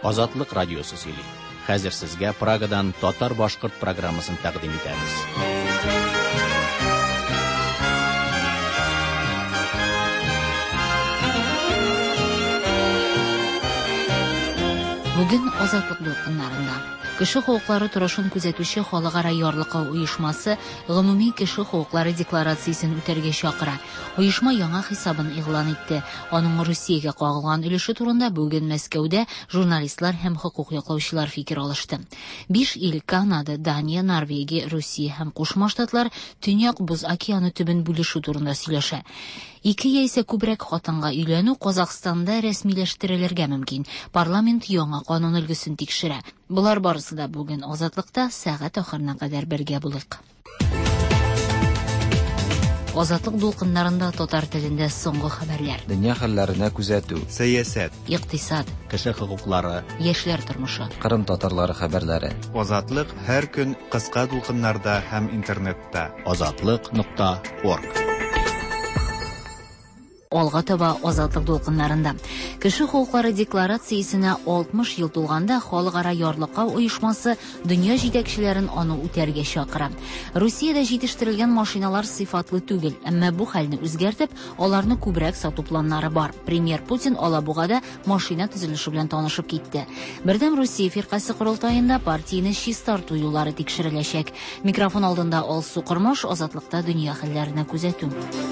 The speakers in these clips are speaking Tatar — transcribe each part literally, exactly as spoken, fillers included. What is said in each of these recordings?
Азатлык радиосы сөйли. Хәзер сезгә Прагадан татар-башкорт программасын тәкъдим итәбез. Бүген Азатлык дулкыннарында Кеше хукуклары турышын күзәтүче халыкара ярлыклау оешмасы гомуми кеше хукуклары декларациясен үтәргә чакыра. Оешма яңа хисабын игълан итте. Аның Русиягә кагылган өлеше турында бүген Мәскәүдә журналистлар һәм хукук яклаучылар фикер алышты. Биш ил Канада, Дания, Норвегия, Русия һәм Кушма Штатлар Төньяк Боз океаны төбен бүлешү турында сөйләшә. Ике яисә күбрәк хатынга өйләнү Казакъстанда рәсмиләштерелергә мөмкин. Парламент яңа канун өлгесен тикшерә. Булар барысы да бүген Азатлыкта сәгать ахырына кадәр бергә булыйк. Азатлык дулкыннарында татар телендә соңгы хәбәрләр. Дөнья хәлләренә күзәтү, сәясәт, икътисад, кеше хукуклары, яшьләр тормышы, Кырым татарлары хәбәрләре. Азатлык һәр көн кыска дулкыннарда һәм интернетта. азатлык нокта орг. Алга таба Азатлык дулкыннарында. Кеше хукуклары декларациясенә алтмыш ел тулганда халыкара ярлыклау оешмасы дөнья җитәкчеләрен аны үтәргә чакыра. Русиядә җитештерелгән машиналар сыйфатлы түгел, әмма бу хәлне үзгәртеп, аларны күбрәк сату планнары бар. Премьер Путин Алабугада машина төзелеше белән танышып китте. Бердәм Русия фиркасы курултаенда партияне чистарту юллары тикшереләчәк. Микрофон алдында Алсу Кормаш, Азатлыкта дөнья хәлләренә күзәтү.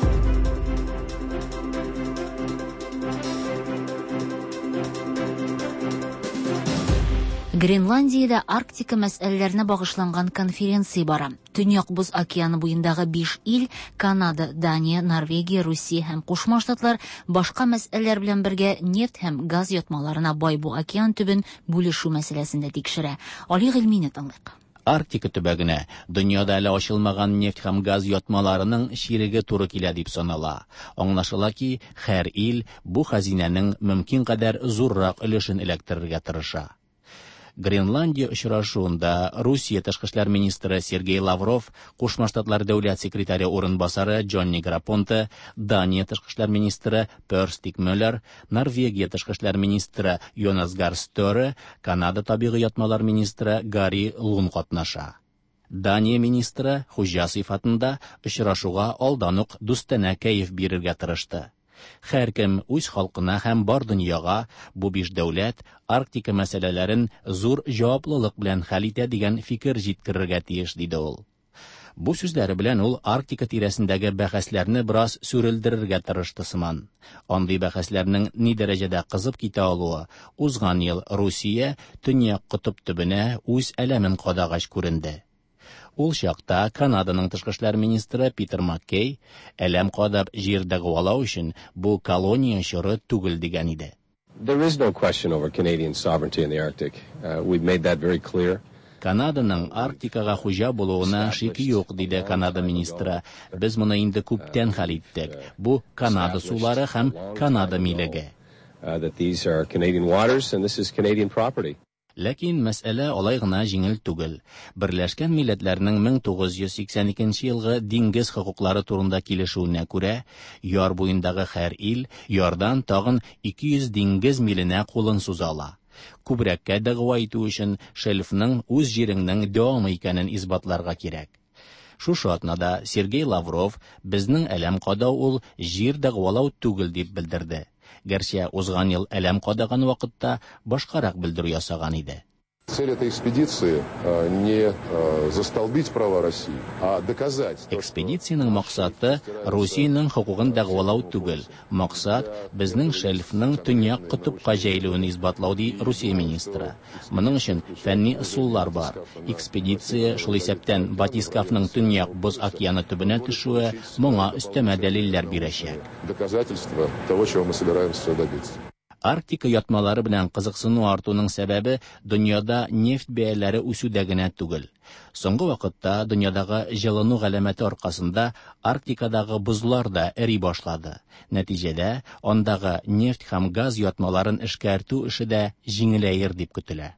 Гренландиядә Арктика мәсьәләләренә багышланган конференция бара. Төньяк Боз океаны буендагы биш ил Канада, Дания, Норвегия, Русия һәм Кушма Штатлар башка мәсьәләләр белән бергә нефть һәм газ ятмаларына бай бу океан төбен бүлешү мәсьәләсен дә тикшерә. Али Гыйльмине тыңлыйк. Арктика төбәгенә дөньяда әле ачылмаган нефть һәм газ ятмаларының ширеге туры килә дип санала. Аңлашыла ки, һәр ил бу хәзинәнең мөмкин кадәр зуррак өлешен эләктерергә тырыша. Гренландия очрашуында Русия тышкы эшләр министры Сергей Лавров, Кушма Штатлар дәүләт секретаре урынбасары Джонни Грапонте, Дания тышкы эшләр министры Пер Стикмеллер, Норвегия тышкы эшләр министры Йонас Гар Сtöre, Канада табигый ятмалар министры Гарри Лун катнаша. Дания министры хуҗа сыйфатында очрашуга алдан ук дустана кәеф бирергә тырышты. Һәр кем үз халкына һәм бар дөньяга бу биш дәүләт Арктика мәсьәләләрен зур җаваплылык белән хәл итә дигән фикер җиткерергә тиеш, диде ул. Бу сүзләре белән ул Арктика тирәсендәге бәхәсләрне бераз сүрелдерергә тырышты сыман. Андый бәхәсләрнең ни дәрәҗәдә кызып китә алуы узган ел Русия Төньяк кутып төбенә үз әләмен кадагач күренде. Ул чакта Канаданың тышкы эшләр министры Питер Маккей әләм кадап җирдә гывалау өчен бу колония чоры түгел дигән иде. There is no question over Canadian sovereignty in the Arctic. Uh, we've made that very clear. Канаданың Арктикага хуҗа булуына шик юк, диде Канада министры. Без моны инде күптән хәл иттек. Бу Канада сулары һәм Канада милеге. Uh, that these are Canadian waters and this is Canadian property. Ләкин мәсьәлә алай гына җиңел түгел. Берләшкән Милләтләрнең мең тугыз йөз сиксән икенче елгы диңгез хокуклары турында килешүенә күрә, яр буендагы һәр ил ярдан тагын ике йөз диңгез миленә кулын суза ала. Күбрәккә дәгъва итү өчен шельфның үз җиреңнең дәвамы икәнен исбатларга кирәк. Шушы атнада Сергей Лавров безнең әләм кадау ул җир дәгъвалау түгел дип белдерде. Гәрчә узган ел әләм кадаган вакытта башкарак белдерү ясаган иде. Цель этой экспедиции не застолбить права России, а доказать. Экспедициянең максаты Русиянең хукугын дәгъвалау түгел. Максат безнең шельфның Төньяк кутупка җәелүен исбатлау, ди Русия министры. Моның өчен фәнни ысуллар бар. Экспедиция шул исәптән Батискафның Төньяк Боз океаны төбенә төшүе моңа өстәмә дәлилләр бирәчәк. Доказательство того, чего мы собираемся добиться. Арктика ятмалары белән кызыксыну артуның сәбәбе дөньяда нефть бәяләре үсүдә генә түгел. Соңгы вакытта дөньядагы җылыну галәмәте аркасында Арктикадагы бозлар да эри башлады. Нәтиҗәдә андагы нефть һәм газ ятмаларын эшкәртү эше дә җиңеләер дип көтелә.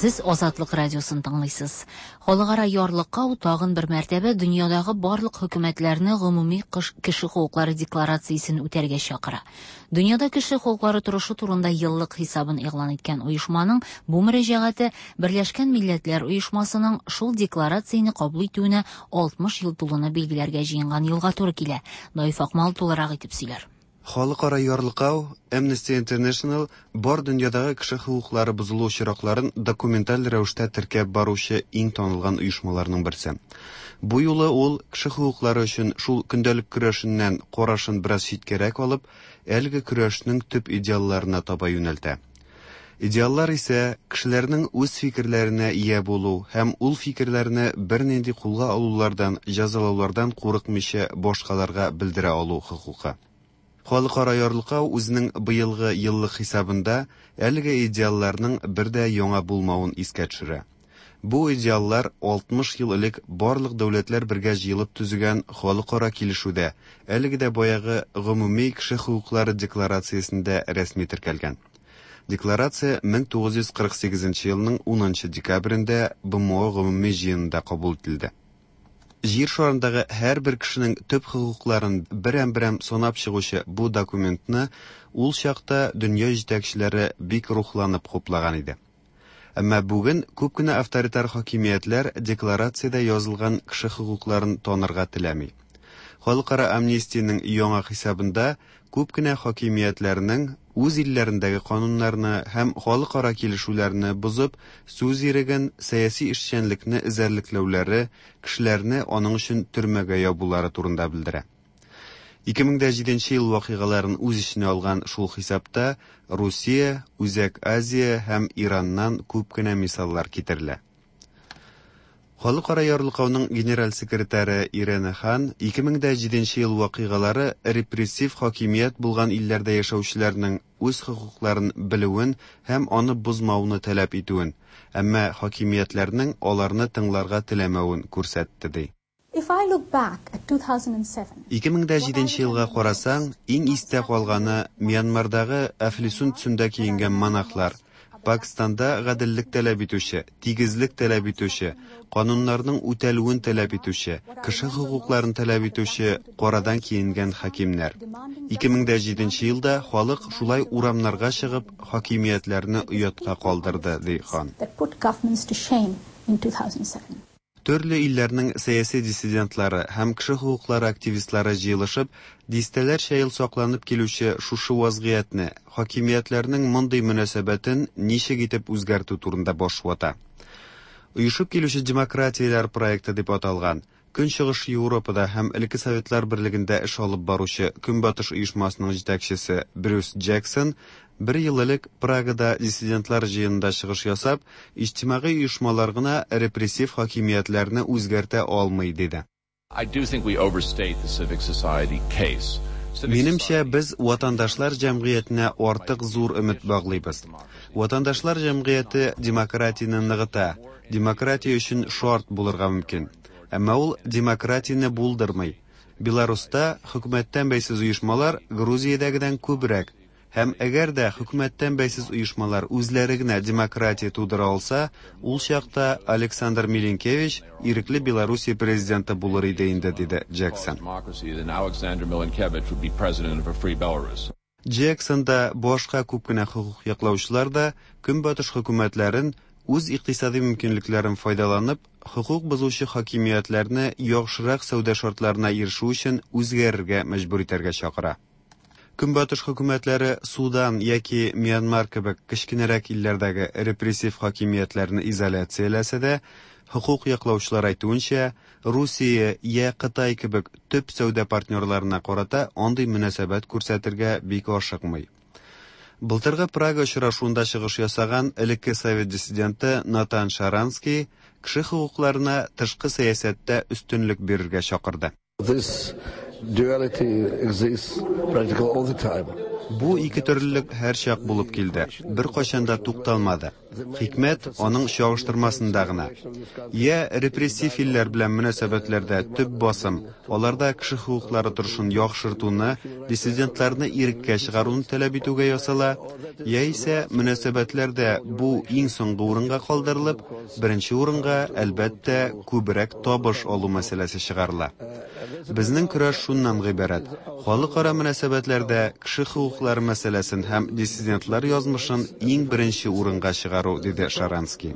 Сез Азатлык радиосын тыңлыйсыз. Халыкара ярлыкка тагын бер мәртәбә дөньядагы барлык хөкүмәтләрне гомуми кеше хукуклары декларациясен үтәргә чакыра. Дөньяда кеше хукуклары торышы турында еллык хисабын игълан иткән оешманың бу мөрәҗәгате Берләшкән Милләтләр оешмасының шул декларацияне кабул итүенә алтмыш ел тулуны билгеләргә җыенган елга туры килә. Наиф Акмал тулырак итеп сөйләр. Халыкара ярлыкау Amnesty International бар дөньядагы кеше хукуклары бозылу очракларын документаль рәвештә теркәп баручы иң танылган оешмаларның берсе. Бу юлы ул кеше хукуклары өчен шул көндәлек көрәшеннән карашын бераз читкәрәк алып, әлеге көрәшнең төп идеалларына таба юнәлтә. Идеаллар исә кешеләрнең үз фикерләренә ия булу һәм ул фикерләрне бернинди кулга алулардан, җәзалаулардан курыкмыйча башкаларга белдерә алу хукукы. Халыкара ярлыкау үзенең быелгы еллык хисабында әлеге идеалларның бер дә яңа булмавын искә төшерә. Бу идеаллар алтмыш ел элек барлык дәүләтләр бергә җыелып төзегән халыкара килешүдә, әлеге дә баягы гомуми кеше хукуклары декларациясендә рәсми теркәлгән. Декларация мең тугыз йөз кырык сигезенче елның унынчы декабрендә БМО гомуми җыенында кабул ителде. Җир шарындагы һәрбер кешенең төп хукукларын берәм-берәм санап чыгучы бу документны ул чакта дөнья җитәкчеләре бик рухланып хуплаган иде. Әмма бүген күп кенә авторитар хакимиятләр декларациядә язылган кеше хукукларын танырга теләми. Халыкара амнистиянең яңа хисабында күп кенә хакимиятләрнең үз илләрендәге кануннарны һәм халыкара килешүләрне бузып, сүз иреген, сәяси эшчәнлекне эзәрлекләүләре кешеләрне аның өчен төрмәгә ябулары турында белдерә. ике мең җиденче ел вакыйгаларын үз иченә алган шул хисапта Русия, Үзәк Азия һәм Ираннан күп кенә мисаллар китерелә. Халыкара ярлыкауның генераль секретаре Ирена Хан ике мең җиденче ел вакыйгалары репрессив хакимият булган илләрдә яшәүчеләрнең үз хукукларын белүен һәм аны бузмауны таләп итүен, әмма хакимиятләрнең аларны тыңларга теләмәвен күрсәтте ди. ике мең җиденче елга карасаң, иң истә калганы Мьянмардагы Афлисун төсендә киенгән монахлар, Пакистанда гаделлек таләп итүче, тигезлек таләп итүче, кануннарның үтәлүен таләп итүче, кеше хукукларын таләп итүче карадан киенгән хакимнәр. ике мең җиденче елда халык шулай урамнарга чыгып, хакимиятләрне оятка калдырды, ди Хан. Төрле илләрнең сәяси диссидентлары һәм кеше хукуклары активистлары җыелышып, дистәләрчә ел сакланып килүче шушы вазгыятьне, хакимиятләрнең мондый мөнәсәбәтен ничек итеп үзгәртү турында баш вата. Оешып килүче демократияләр проекты дип аталган, Көнчыгыш Европада һәм Элекке Советлар Берлегендә эш алып баручы Көнбатыш оешмасының җитәкчесе Брюс Джексон бер ел элек Прагада диссидентлар җыенында чыгыш ясап, иҗтимагый оешмалар гына репрессив хакимиятләрне үзгәртә алмый диде. Минемчә, без ватандашлар җәмгыятенә артык зур өмет баглыйбыз. Ватандашлар җәмгыяте демократияны ныгыта, демократия өчен шарт булырга мөмкин. Әмма ул демократияны булдырмый. Беларуста хөкүмәттән бәйсез оешмалар Грузиядәгедән күбрәк. Һәм әгәр дә хөкүмәттән бәйсез оешмалар үзләре генә демократия тудыра алса, ул чакта Александр Миленкевич ирекле Белоруссия президенты булыр иде инде, диде Джексон. Джексон да башка күп кенә хукук яклаучылар да Көнбатыш хөкүмәтләрен үз икътисади мөмкинлекләрен файдаланып, хукук бозучы хакимиятләрне яхшырак сәүдә шартларына ирешү өчен үзгәрергә мәҗбүр итәргә чакыра. Көнбатыш хөкүмәтләре Судан яки Мьянмар кебек кечкенәрәк илләрдәге репрессив хакимиятләрне изоляцияләсә дә, хукук яклаучылар әйтүенчә, Русия я Кытай кебек төп сәүдә партнерларына карата андый мөнәсәбәт күрсәтергә бик ашыкмый. Былтыргы Прага очрашуында чыгыш ясаган элекке совет диссиденты Натан Шаранский кеше хукукларына тышкы сәясәттә өстенлек бирергә чакырды. Бу ике төрлелек һәр чак булып килде, бер кайчан да тукталмады. Хикмәт аның чагыштырмасында гына. Я репрессив илләр белән мөнәсәбәтләрдә төп басым, аларда кеше хукуклары торышын яхшыртуны, диссидентларны иреккә чыгаруны таләп итүгә ясала, яисә мөнәсәбәтләрдә бу иң соңгы урынга калдырылып, беренче урынга әлбәттә күбрәк табыш алу мәсьәләсе чыгарыла. Безнең көрәш шуннан гыйбарәт. Халыкара мөнәсәбәтләрдә кеше хукуклары мәсьәләсен һәм диссидентлар язмышын иң беренче урынга чыгару, диде Шаранский.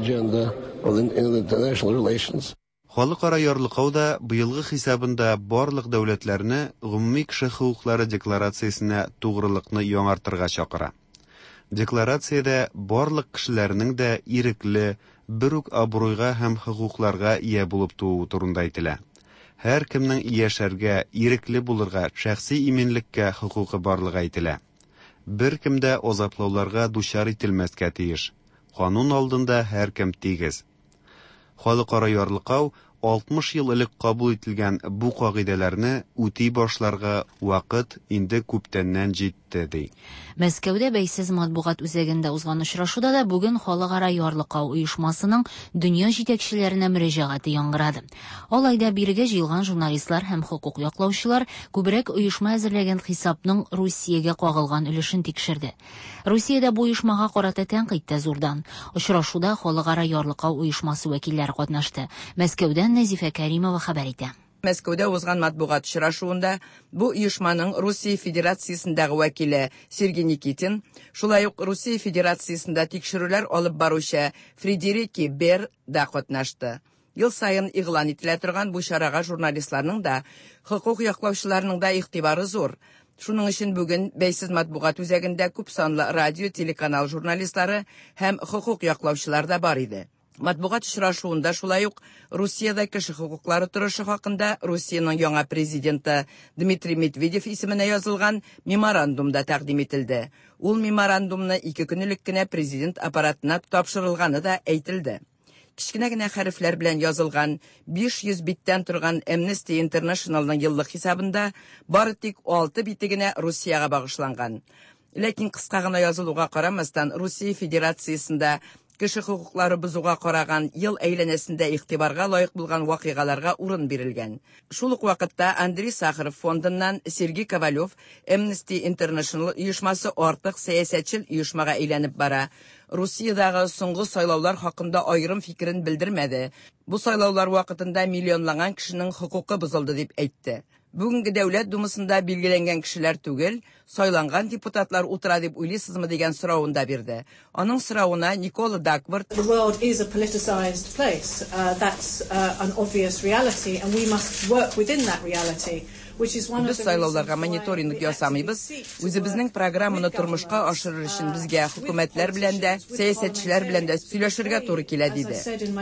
Халыкара ярлыклауда быелгы хисабында барлык дәүләтләрне гомуми кеше хукуклары декларациясенә тугрылыкны яңартырга чакыра. Декларациядә барлык кешеләрнең дә ирекле, бер үк абруйга һәм хукукларга ия булып тууы турында әйтелә. Һәр кемнең яшәргә, ирекле булырга, шәхси иминлеккә хукукы барлыгы әйтелә. Бер кемдә азаплауларга дучар ителмәскә тиеш. Канун алдында һәр кем тигез. Халыкара ярлыклау алтмыш ел элек кабул ителгән бу кагыйдәләрне үти башларга вакыт инде күптәннән җитте, ди. Мәскәүдә бәйсез матбугат үзәгендә узган очрашуда да бүген Халыкара ярлыклау оешмасының дөнья җитәкчеләренә мөрәҗәгате яңгырады. Алайда бирегә җыелган журналистлар һәм хукук яклаучылар күбрәк оешма әзерләгән хисапның Русиягә кагылган өлешен тикшерде. Русиядә бу оешмага карата тәнкыйть тә зурдан. Очрашуда Халыкара ярлыклау оешмасы вәкилләре катнашты. Мәскәүдән Назифа Кәримова хәбәр итә. Мәскәүдә узган матбугат очрашуында бу оешманың Русия Федерациясендәге вәкиле Сергей Никитин, шулай ук Русия Федерациясендә тикшерүләр алып баручы Фредерики Бер да катнашты. Ел сайын игълан ителә торган бу чарага журналистларның да, хукук яклаучыларның да игътибары зур. Шуның өчен бүген бәйсез матбугат үзәгендә күп санлы радио, телеканал журналистлары һәм хукук яклаучылар да бар иде. Матбугат очрашуында шулай ук Русиядә кеше хукуклары торышы хакында Русиянең яңа президенты Дмитрий Медведев исеменә язылган меморандум да тәкъдим ителде. Ул меморандумны ике көнлек кенә президент аппаратына тапшырылганы да әйтелде. Кичкенә генә хәрефләр белән язылган биш йөз биттән торган Amnesty Internationalның еллык хисабында бары тик алты бите генә Русиягә багышланган. Ләкин кыска гына язылуга карамастан Русия Федерациясендә кеше хукуклары бузуга караган ел әйләнәсендә игътибарга лаек булган вакыйгаларга урын бирелгән. Шул ук вакытта Андрей Сахаров фондыннан Сергей Ковалев Amnesty International оешмасы артык сәясәтчел оешмага әйләнеп бара. Русиядагы соңгы сайлаулар хакында аерым фикерен белдермәде. Бу сайлаулар вакытында миллионлаган кешенең хукукы бузылды дип әйтте. Бүгенге дәүләт думасында билгеләнгән кешеләр түгел, сайланган депутатлар утыра дип уйлыйсызмы дигән соравын да бирде. Аның соравына Никола Дакбарт: The world is a politicized place. Uh, that's uh, an obvious reality and we must work within that reality. Без сайлауларга мониторинг ясамыйбыз. Үзебезнең программаны тормышка ашырыр өчен безгә хөкүмәтләр белән дә, сәясәтчеләр белән дә сөйләшергә туры килә, диде.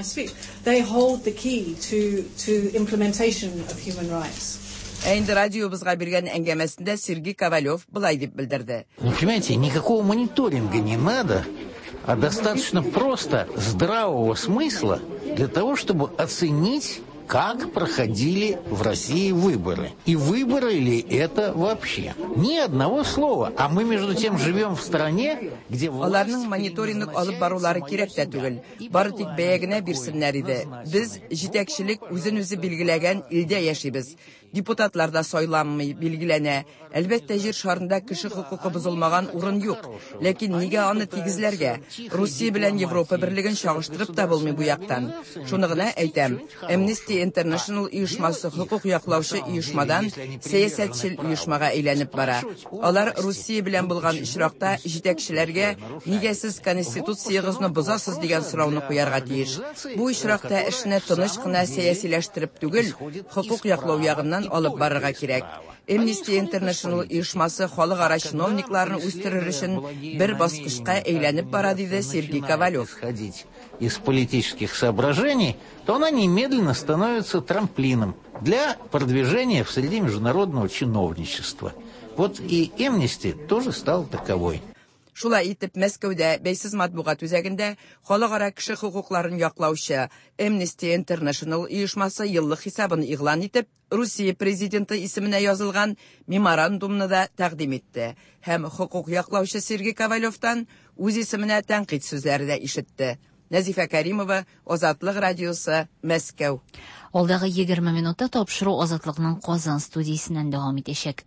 They hold the key to to implementation of human rights. Әйнде радиобызга биргән әңгәмәсендә Сергей Ковалев былай дип белдерде. Понимаете, никакого мониторинга не надо, а достаточно просто здравого смысла для того, чтобы оценить, как проходили в России выборы. И выборы ли это вообще? Ни одного слова. А мы, между тем, живем в стране, где... Аларның мониторинг алып барулары кирәк тә түгел. Бары тик бәягенә бирсеннәр иде. Без җитәкчелек үзен-үзе билгеләгән илдә яшибез. Депутатлар да сайланмый, билгеләнә. Әлбәттә, җир шарында кеше хукукы бозылмаган урын юк. Ләкин нигә аны тигезләргә? Русия белән Европа берлеген чагыштырып та булмый бу яктан. Шуны гына әйтәм. Amnesty International оешмасы хукук яклаучы оешмадан сәясәтчел оешмага әйләнеп бара. Алар Русия белән булган очракта җитәкчеләргә нигә сез конституциягызны бозасыз дигән сорауны куярга тиеш. Бу очракта эшне тыныч кына сәясиләштереп түгел, хукук яклау ягыннан алып барырга кирәк. Amnesty International оешмасы халыкара чиновникларны үстерер өчен бер баскычка әйләнеп бара, диде Сергей Ковалев. Из политических соображений, то она немедленно становится трамплином для продвижения в среде международного чиновничества. Вот и Amnesty тоже стал таковой. Шулай итеп, Мәскәүдә бәйсез матбугат үзәгендә халыкара кеше хукукларын яклаучы Amnesty International оешмасы еллык хисабын игълан итеп, Русия президенты исеменә язылган меморандумны да тәкъдим итте. Һәм хукук яклаучы Сергей Ковалевтан үз исеменә тәнкыйть сүзләре дә ишетте. Назифа Каримова, Азатлык радиосы, Мәскәү. Алдагы егерме минутта тапшыру Азатлыкның Казан студиясеннән дәвам итәчәк.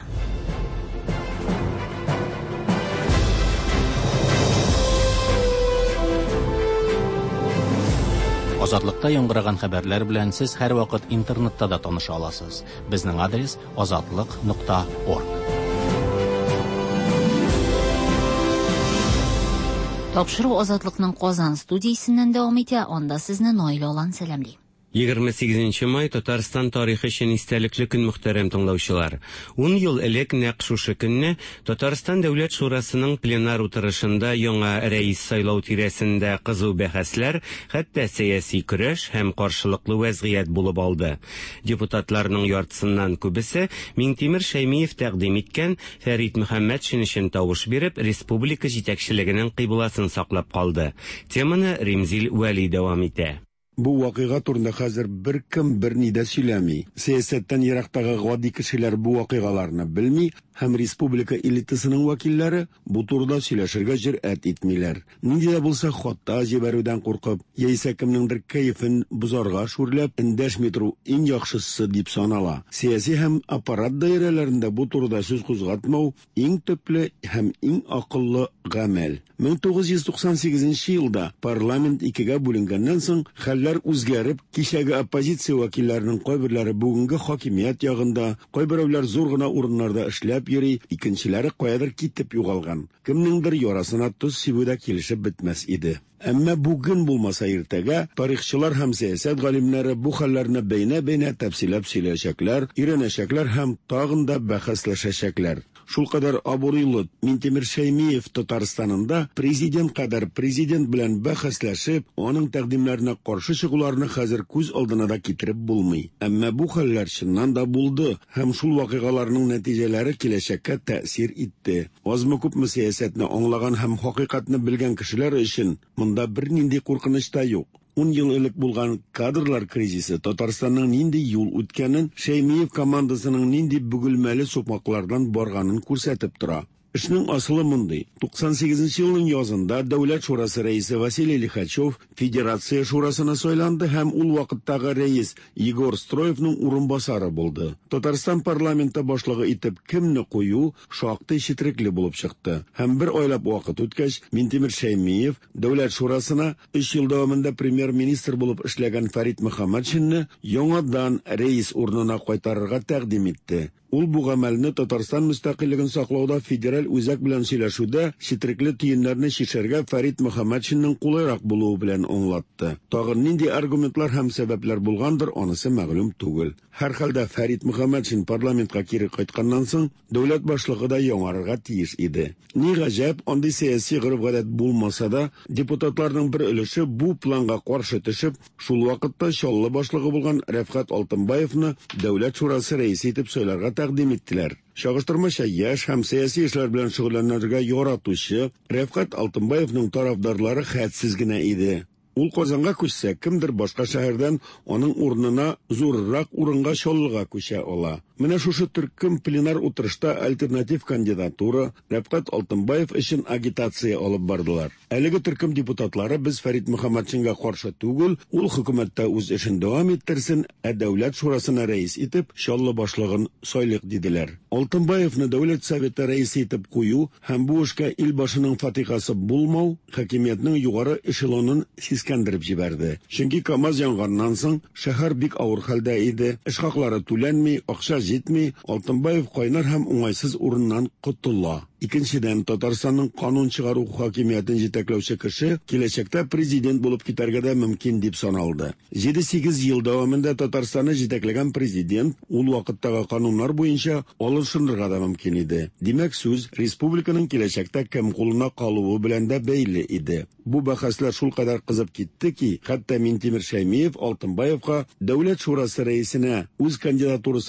Азатлыкта яңгыраган хәбәрләр белән сез һәр вакыт интернетта да таныша аласыз. Безнең адрес азатлык нокта орг. Тапшыру Азатлыкның Казан студиясеннән дәвам итә, анда сезне Наил Алан сәламли. егерме сигезенче май Татарстан тарихы өчен истәлекле көн, мөхтәрәм тыңлаучылар. ун ел элек нәкъ шушы көнне Татарстан Дәүләт Шурасының пленар утырышында яңа рәис сайлау тирәсендә кызу бәхәсләр, хәтта сәяси көрәш һәм каршылыклы вәзгыять булып алды. Депутатларның яртысыннан күбесе Миңтимер Шәймиев тәкъдим иткән Фәрит Мөхәммәтшин өчен тавыш биреп, республика җитәкчелегенең кыйбласын саклап калды. Теманы Римзил Вәли дәвам итә. Бу вакыйга турында хәзер бер кем бер ни дә сөйләми. Сәясәттән ерактагы гади кешеләр бу вакыйгаларны белми, һәм республика элитасының вәкилләре бу турыда сөйләшергә җөрьәт итмиләр. Нинди дә булса хатта җибәрүдән куркып, яисә кемнеңдер кәефен бозарга шүрләп, эндәшми тору иң яхшысы дип санала. Сәяси һәм аппарат даирәләрендә бу турыда сүз кузгатмау иң төпле һәм иң акыллы гамәл. мең тугыз йөз туксан сигезенче елда парламент икегә бүленгәннән соң хәлләр үзгәреп, кичәге оппозиция вәкилләренең кайберләре бүгенге хакимият ягында, кайберәүләр зур гына урыннарда эшләп йөри, икенчеләре каядыр китеп югалган. Кемнеңдер ярасына тоз сибүдә килешеп бетмәс иде. Әмма бүген булмаса иртәгә тарихчылар һәм сәясәт галимнәре бу хәлләрне бәйнә-бәйнә тәфсилләп сөйләшәкләр, өйрәнәчәкләр һәм тагын да бәхәсләшәчәкләр. Шулкадәр абурлы Миңтимер Шәймиев Татарстанында президент кадәр президент белән бәхәсләшеп, аның тәкъдимнәренә каршы чыгуларны хәзер күз алдына да китереп булмый. Әмма бу хәлләр чыннан да булды һәм шул вакыйгаларның нәтиҗәләре киләчәккә тәэсир итте. Азмы-күпме сәясәтне аңлаган һәм хакыйкатьне белгән кешеләр өчен монда бер нинди куркыныч та юк. ун ел элек булган кадрлар кризисы Татарстанның нинди юл үткәнен, Шәймиев командасының нинди бүгелмәле сукмаклардан барганын күрсәтеп тора. Эшнең асылы мондый. туксан сигезенче елның язында Дәүләт Шурасы рәисе Василий Лихачев Федерация Шурасына сайланды һәм ул вакыттагы рәис Егор Строевның урынбасары булды. Татарстан парламенты башлыгы итеп кемне кую шактый четерекле булып чыкты. Һәм бер айлап вакыт үткәч, Миңтимер Шәймиев Дәүләт Шурасына өч ел дәвамында премьер-министр булып эшләгән Фәрит Мөхәммәтшинне яңадан рәис урынына кайтарырга тәкъдим итте. Ул бу гамәлне Татарстан мөстәкыйльлеген саклауда федераль үзәк белән сөйләшүдә четерекле тиеннәрне шишәргә Фәрит Мөхәммәтшинның кулайрак булуы белән аңлатты. Тагын нинди аргументлар һәм сәбәпләр булгандыр, анысы мәгълүм түгел. Һәр хәлдә Фәрит Мөхәммәтшин парламентка кире кайтканнан соң дәүләт башлыгы да яңарырга тиеш иде. Ни гаҗәп, андый сәяси гореф-гадәт булмаса да, депутатларның бер өлеше бу планга каршы төшеп, шул вакытта чаллы башлыгы булган Рәфкать Алтынбаевны Дәүләт Шурасы рәисе итеп сөйләргә тәкъдим иттеләр. Чагыштырмача яшь һәм сәяси эшләр белән шөгыльләнергә яратучы Рәфкать Алтынбаевның тарафдарлары хәтсез генә иде. Ул Казанга күчсә, кемдер башка шәһәрдән аның урынына зуррак урынга чаллыга күчә ала. Менә шушы төркем пленар утырышта альтернатив кандидатура Рәфкать Алтынбаев өчен агитация алып бардылар. Әлеге төркем депутатлары без Фәрит Мөхәммәтшингә каршы түгел, ул хөкүмәттә үз эшен дәвам иттерсен, ә Дәүләт Шурасына рәис итеп чаллы башлыгын сайлык диделәр. Алтынбаевны Дәүләт Советы рәисе итеп кую һәм бу эшкә ил башының фатихасы булмау хакимиятның югары эшелонын сискәндереп җибәрде. Чөнки КамАЗ янганнан соң шәһәр бик авыр хәлдә иде, эш хаклары түләнми, акча җитми, Алтынбаев кайнар һәм уңайсыз урыннан котыла. Икенчедән, Татарстанның канун чыгару хакимиятен җитәкләүче кеше киләчәктә президент булып китәргә дә мөмкин дип саналды. җиде-сигез ел дәвамында Татарстанны җитәкләгән президент ул вакыттагы кануннар буенча алышынырга да мөмкин иде. Димәк, сүз республиканың киләчәктә кем кулына калуы белән дә бәйле иде. Бу бәхәсләр шул кадәр кызып китте ки, хәтта Миңтимер Шәймиев Алтынбаевка Дәүләт Шурасы рәисенә үз кандидатурасын алырга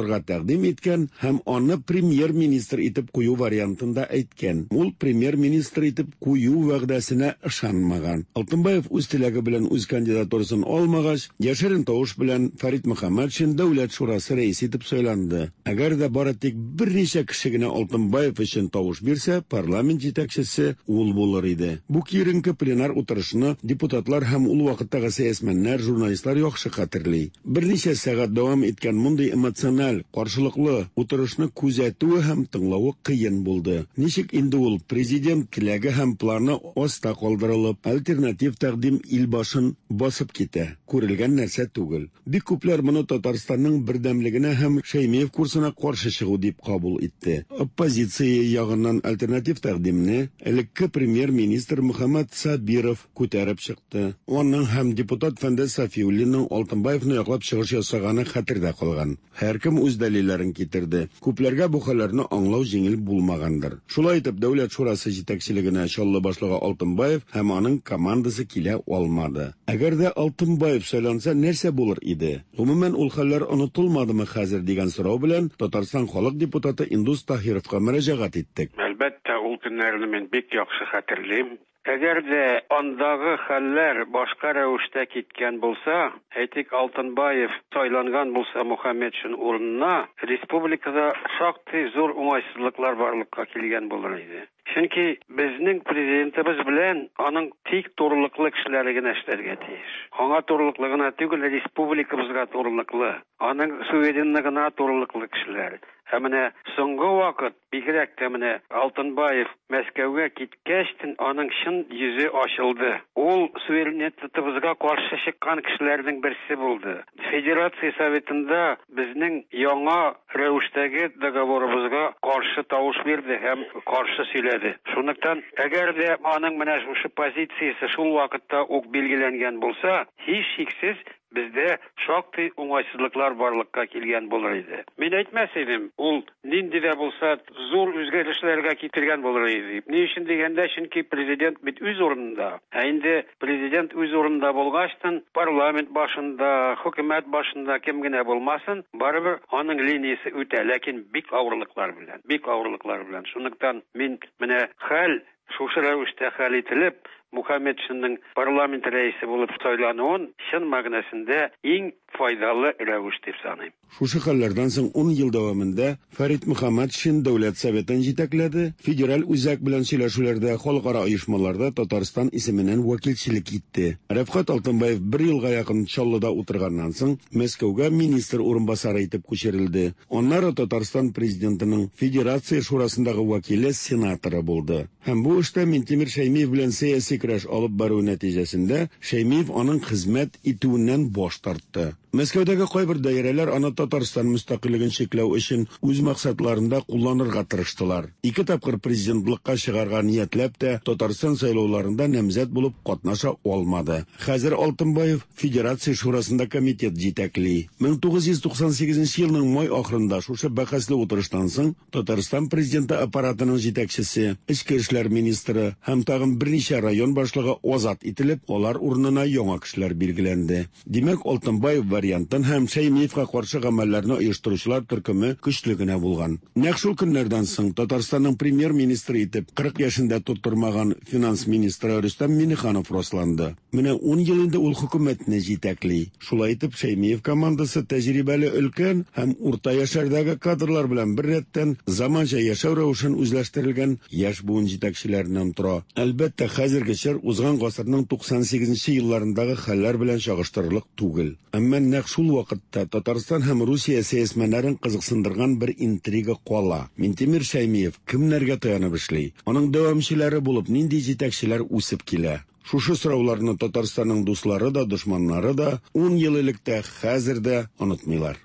аларга тәкъдим иткән һәм аны премьер-министр итеп кую вариантында әйткән. Ул премьер-министр итеп кую вәгъдәсенә ышанмаган. Алтынбаев үз теләге белән үз кандидатурасын алмагач, яшерен тавыш белән Фарит Мөхәммәтшин Дәүләт шурасы рәисе итеп сайланды. Әгәр дә бары тик берничә кеше генә Алтынбаев өчен тавыш бирсә, парламент җитәкчесе ул булыр иде. Бу киренке пленар утырышны депутатлар һәм ул вакыттагы сәясәтмәннәр, журналистлар яхшы хәтерли. Берничә сәгать дәвам иткән мондый эмоциональ, каршылыклы утырышны күзәтүе һәм тыңлавы кыен булды. Ничек инде ул президент теләге һәм планы аста калдырылып, альтернатив тәкъдим ил башын басып китә. Күрелгән нәрсә түгел. Бик күпләр моны Татарстанның бердәмлегенә һәм Шәймиев курсына каршы чыгу дип кабул итте. Оппозиция ягыннан альтернатив тәкъдимне элекке премьер-министр Мөхәммәд Сабиров күтәреп чыкты. Аның һәм депутат Фәндәс Сафиуллинның Алтынбаевны яклап чыгыш ясаганы хәтердә калган. Һәркем үз дәлилләрен китерде. Күпләргә бу хәлләрне аңлау җиңел булмагандыр. Шулай итеп, Дәүләт шурасы җитәкчелегенә чаллы башлыгы Алтынбаев һәм аның командасы килә алмады. Әгәр дә Алтынбаев сайланса, нәрсә булыр иде? Гомумән, ул хәлләр онытылмадымы хәзер дигән сорау белән Татарстан халык депутаты Индус Таһировка мөрәҗәгать иттек. Әлбәттә, ул көннәрне мин бик яхшы хәтерлим. Әгәр дә андагы хәлләр башка рәвештә киткән булса, әйтик, Алтынбаев сайланган булса Мөхәммәтшин урынына, республикада шактый зур уңайсызлыклар барлыкка килгән булыр иде. Чөнки безнең президентыбыз белән аның тик турлыклы кешеләре генә эшләргә тиеш. Аңа турлыклы гына түгел, республикабызга турлыклы, аның суверенлыгына турлыклы кешеләр. Ә менә соңгы вакыт бигрәк тә менә Алтынбаев Мәскәүгә киткәчтен аның чын йөзе ачылды. Ул суверенитетыбызга каршы чыккан кешеләрнең берсе булды. Федерация советында безнең яңа рәвештәге договорыбызга каршы тавыш бирде һәм каршы сөйләде. Шунлыктан, әгәр дә аның менә шушы позициясе шул вакытта ук билгеләнгән булса, һич шиксез бездә шактый уңайсызлыклар барлыкка килгән булыр иде. Мин әйтмәс идем, ул нинди дә булса зур үзгәрешләргә китергән булыр иде. Ни өчен дигәндә, чөнки президент бит үз урынында. Ә инде президент үз урынында булгачтан, парламент башында, хөкүмәт башында кем генә булмасын, барыбер аның линиясе үтә, ләкин бик авырлыклар белән, бик авырлыклар белән. Шунлыктан мин менә хәл шушы рәвештә хәл ителеп, Мөхәммәтшинның парламент рәисе булып сайлануын чын мәгънәсендә иң файдалы рәвеш дип саныйм. Шушы хәлләрдән соң ун ел дәвамында Фарит Мөхәммәтшин Дәүләт Советын җитәкләде, федераль үзәк белән сөйләшүләрдә, халыкара оешмаларда Татарстан исеменнән вәкилчелек итте. Рәфкать Алтынбаев бер елга якын Чаллыда утырганнан соң Мәскәүгә министр урынбасары итеп күчерелде. Аннары Татарстан президентының Федерация шурасындагы вәкиле, сенаторы булды. Һәм бу эштә Минтимер Шәймиев белән сәяси көрәш алып бару нәтиҗәсендә Шәймиев аның хезмәт итүеннән баш тартты. Мәскәүдәге кайбер даирәләр аны Татарстан мөстәкыйльлеген чикләү өчен үз максатларында кулланырга тырыштылар. Ике тапкыр президентлыкка чыгарга ниятләп тә Татарстан сайлауларында намзәт булып катнаша алмады. Хәзер Алтынбаев Федерация шурасында комитет җитәкли. мең тугыз йөз туксан сигезенче елның май ахырында шушы бәхәсле утырыштан соң Татарстан президенты аппаратының җитәкчесе, Эчке эшләр министры һәм тагын берничә район башлыгы азат ителеп, алар урынына яңа кешеләр билгеләнде. Димәк, Алтынбаев вариантын һәм Шәймиевкә каршы гамәлләрне оештыручылар төркеме көчле генә булган. Нәкъ шул көннәрдән соң Татарстанның премьер-министры итеп кырык яшендә тоттырмаган финанс министры Рөстәм Миңнеханов расланды. Менә ун ел инде ул хөкүмәтне җитәкли. Шулай итеп, Шәймиев командасы тәҗрибәле, өлкән һәм урта яшәрдәге кадрлар белән бер рәттән заманча яшәү рәвешен үзләштерелгән яшь буын җитәкчеләреннән тора. Әлбәттә, хәзерге чор узган гасырның туксан сигезенче елларындагы хәлләр белән чагыштырырлык түгел. Әмма нәкъ шул вакытта Татарстан һәм Русия сәясәтмәннәрен кызыксындырган бер интрига кала. Минтимер Шәймиев кемнәргә таянып эшли? Аның дәвамчылары булып нинди җитәкчеләр үсеп килә? Шушы сорауларны Татарстанның дуслары да, дошманнары да ун ел элек тә, хәзер дә онытмыйлар.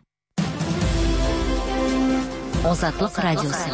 Азатлык радиосы.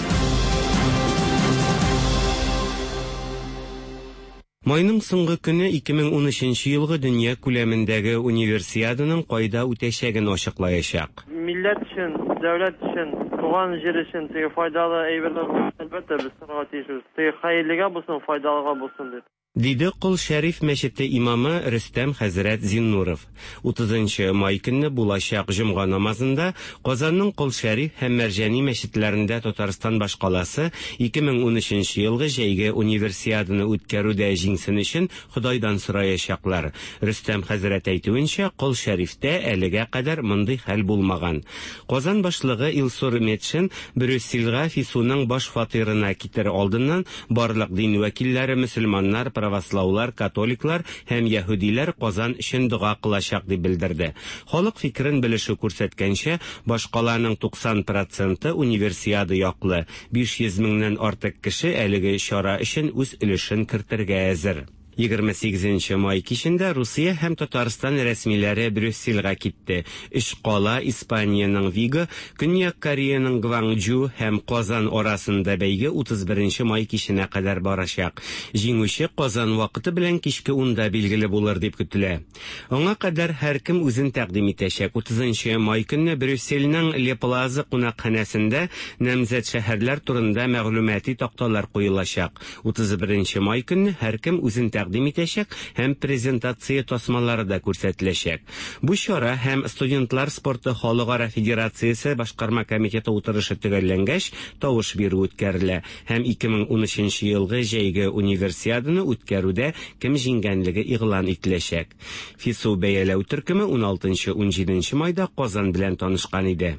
Майның соңгы көне ике мең унөченче елгы дөнья күләмендәге универсиаданың кайда үтәчәген ачыклаячак. Милләт өчен, дәүләт өчен, туган җир өчен теге файдалы әйберләр әлбәттә без сорарга тиешбез. Теге хәерлегә булсын, файдалыга булсын дип. Диде Кол Шәриф мәчете имамы Рөстәм хәзрәт Зиннуров. утызынчы май көнне булачак җомга намазында Казанның Кол Шәриф һәм Мәрҗани мәчетләрендә Татарстан башкаласы ике мең унөченче елгы җәйге универсиаданы үткәрүдә җиңсен өчен Худайдан сораячаклар. Рөстәм хәзрәт әйтүенчә, Кол Шәрифтә әлегә кадәр мондый хәл булмаган. Казан башлыгы Илсур Метшин Брюссельгә Фисуның баш фатирына китер алдыннан барлык дин вәкилләре, мөселманнар, правослаулар, католиклар һәм яһудилар Казан өчен дуга кылачак дип белдерде. Халык фикерен белешү күрсәткәнчә, башкаланың туксан проценты универсиада яклы. биш йөз меңнән артык кеше әлеге чара өчен үз өлешен кертергә әзер. егерме сигезенче май кичендә Русия һәм Татарстан рәсмиләре Брюссельгә китте. Өч кала Испаниянең Виго, Көньяк Кореяның Гванчжу һәм Казан арасында бәйге утыз беренче май киченә кадәр барачак. Җиңүче Казан вакыты белән кичке унда билгеле булыр дип көтелә. Аңа кадәр һәркем үзен тәкъдим итәчәк. утызынчы май көнне Брюссельнең Le Plaza кунакханәсендә намзәт шәһәрләр турында мәгълүмати такталар куелачак. утыз беренче май көнне һәркем үзен тәкъдим итәчәк һәм презентация тасмалары да күрсәтеләчәк. Бу чара һәм студентлар спорты халыкара федерациясе башкарма комитеты утырышы төгәлләнгәч, тавыш бирү үткәрелә һәм ике мең унөченче елгы җәйге универсиаданы үткәрүдә кем җиңгәнлеге игълан ителәчәк. Фису бәяләү төркеме он алтынчы - он җиденче майда Казан белән танышкан иде.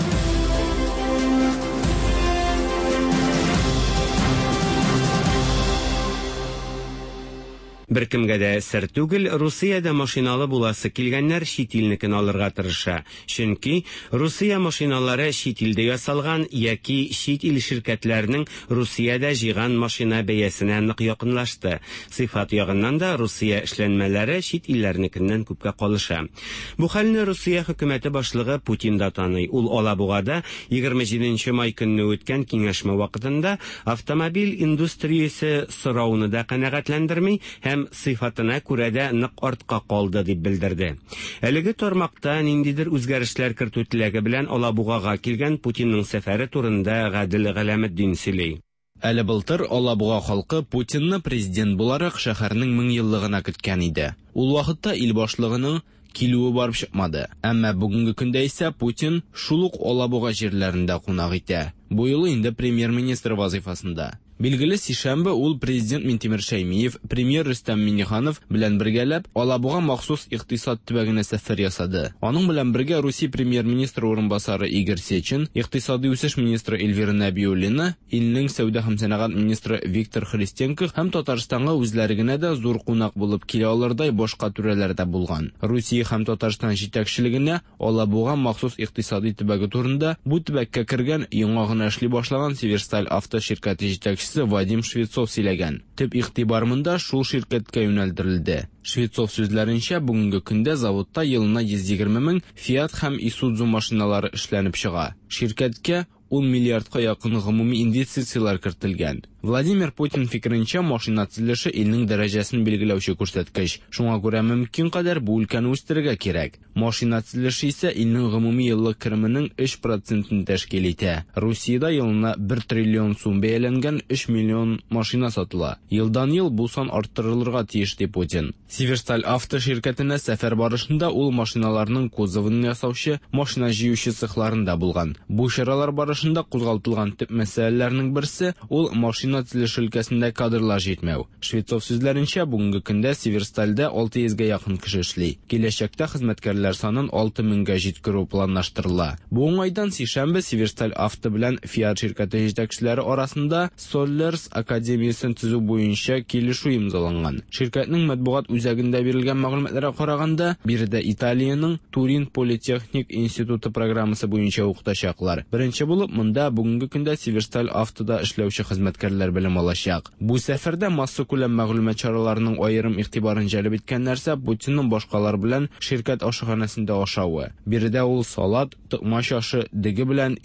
Беркемгә дә сер түгел, Русиядә машиналы буласы килгәннәр чит илнекен алырга тырыша. Чөнки Русия машиналары чит илдә ясалган яки чит ил ширкәтләренең Русиядә җыйган машина бәясенә нык якынлашты. Сыйфат ягыннан да Русия эшләнмәләре чит илләрнекеннән күпкә калыша. Бу хәлне Русия хөкүмәте башлыгы Путин да таный. Ул Алабугада егерме җиденче май көнне үткән киңәшмә вакытында автомобиль индустриясе сорауны да канәгатьләндерми һәм сыйфатына күрә дә нык артка калды дип белдерде. Әлеге тармакта ниндидер үзгәрешләр кертү теләге белән Алабугага килгән Путинның сәфәре турында Гадел Галәметдин сөйли. Әле былтыр Алабуга халкы Путинны президент буларак шәһәрнең мең еллыгына көткән иде. Ул вакытта ил башлыгының килүе барып чыкмады. Әмма бүгенге көндә исә Путин шул ук Алабуга җирләрендә кунак итә. Бу юлы инде премьер-министр вазифасында. Билгеле, сишәмбе ул президент Минтимер Шәймиев, премьер Рөстәм Миңнеханов белән бергәләп Алабуга махсус икътисад төбәгенә сәфәр ясады. Аның белән бергә Русия премьер-министры урынбасары Игорь Сечин, икътисади үсеш министры Эльвира Нәбиуллина, илнең сәүдә һәм сәнәгать министры Виктор Христенко һәм Татарстанга үзләре генә дә зур кунак булып килә алырдай башка түрәләр дә булган. Русия һәм Татарстан җитәкчелегенә Алабуга махсус икътисади төбәге турында бу төбәккә кергән яңа гына эшли башлаган Северсталь авто ширкәте җитәкчесе Вадим Швецов сөйләгән. Төп игътибар монда шул ширкәткә юнәлдерелде. Швецов сүзләренчә, бүгенге көндә заводта елына йөз егерме мең Fiat һәм Isuzu машиналары эшләнеп чыга. Ширкәткә он миллиардка якын гомуми инвестициялар кертелгән. Владимир Путин фикеренчә, машина төзелеше илнең дәрәҗәсен билгеләүче күрсәткеч. Шуңа күрә мөмкин кадәр бу өлкәне үстерергә кирәк. Машина төзелеше исә илнең гомуми еллык кеременең өч процентын тәшкил итә. Русиядә елына бер триллион сум бәяләнгән өч миллион машина сатыла. Елдан ел бу сан арттырылырга тиеш ди Путин. Северсталь авто ширкәтенә сәфәр барышында ул машиналарның кузовын ясаучы, машина җыючы цехларында булган. Бу чаралар барышында кузгалтылган төп мәсьәләләрнең берсе ул машина төзелеше өлкәсендә кадрлар җитмәү. Швецов сүзләренчә, бүгенге көндә Северстальдә алты йөзгә якын кеше эшли. Киләчәктә хезмәткәрләр санын алты меңгә җиткерү планлаштырыла. Бу уңайдан сишәмбе Северсталь авто белән Fiat ширкәте җитәкчеләре арасында Solers академиясын төзү буенча килешү имзаланган. Ширкәтнең матбугат үзәгендә бирелгән мәгълүматларга караганда, биредә Италиянең Турин политехник институты программасы буенча укытачаклар. Беренче булып монда бүгенге көндә Северсталь автода эшләүче хезмәткәрләр белем алачак. Бу сәфәрдә масса күләм мәгълүмат чараларының аерым игътибарын җәлеп иткән нәрсә Путинның башкалар белән ширкәт ашханәсендә ашавы. Биредә ул салат, тыкмач ашы, диге белән ит,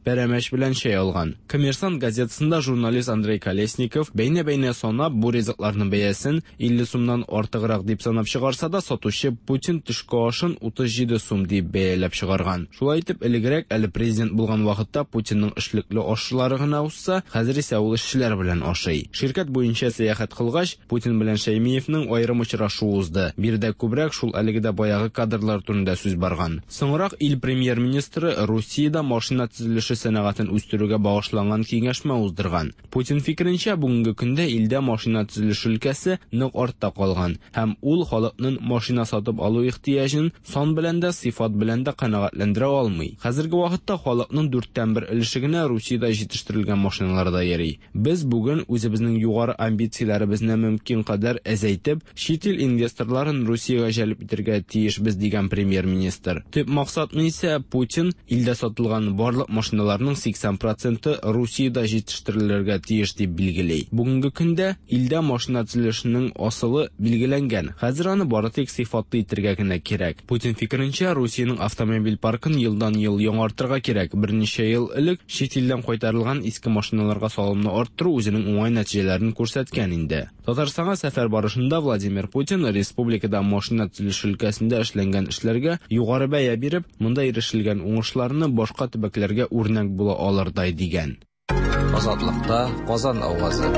пәрәмәч белән чәй алган. Коммерсант газетасында журналист Андрей Колесников бәйнә-бәйнә санап бу ризыкларның бәясен илле сумнан артыграк дип санап чыгарса да, сатучы Путин төшке ашын утыз җиде сум дип бәяләп чыгарган. Шулай итеп, элегрәк әле президент булган вакытта Путинның эшлекле ашчылары гына узса, хәзер исә ул эшчеләр белән ашый. Ширкәт буенча сәяхәт кылгач, Путин белән Шәймиевнең аерым очрашуы узды. Бирдә күбрәк шул әлегедә баягы кадрлар турында сүз барган. Соңрак ил премьер-министры Россиядә машина төзелеше сәнәгатен үстерүгә багышланган киңәшмә уздырган. Путин фикеренчә, бүгенге көндә илдә машина төзелеше өлкәсе нык артта калган һәм ул халыкның машина сатып алу ихтыяҗын сан белән дә, сыйфат белән дә канәгатьләндерә алмый. Хәзерге вакытта халыкның дүрттән бер өлеше генә Россиядә җитештерелгән машиналарда йөри. Без бүген үзебезнең югары амбицияләребезне мөмкин кадәр әзәйтеп, чит ил инвесторларын Россиягә җәлеп итәргә тиешбез дигән премьер-министр. Төп максатны исә Путин илдә сатылган барлык машиналарның сиксән проценты Россиядә җитештерелергә тиеш дип билгели. Бүгенге көндә илдә машина төзелешенең асылы билгеләнгән. Хәзер аны бары тик сыйфатлы итәргә генә кирәк. Путин фикеренчә, Россиянең автомобиль паркын елдан-ел яңартырга кирәк. Берничә ел элек чит илдән кайтарылган иске машиналарга салымны арттыру үзенең уңай нәтиҗәләрен күрсәткән инде. Татарстанга сәфәр барышында Владимир Путин республикада машина төзелеше өлкәсендә эшләнгән эшләргә югары бәя биреп, монда ирешелгән уңышларны башка төбәкләргә үрнәк була алырдай дигән. Азатлыкта Казан авазы.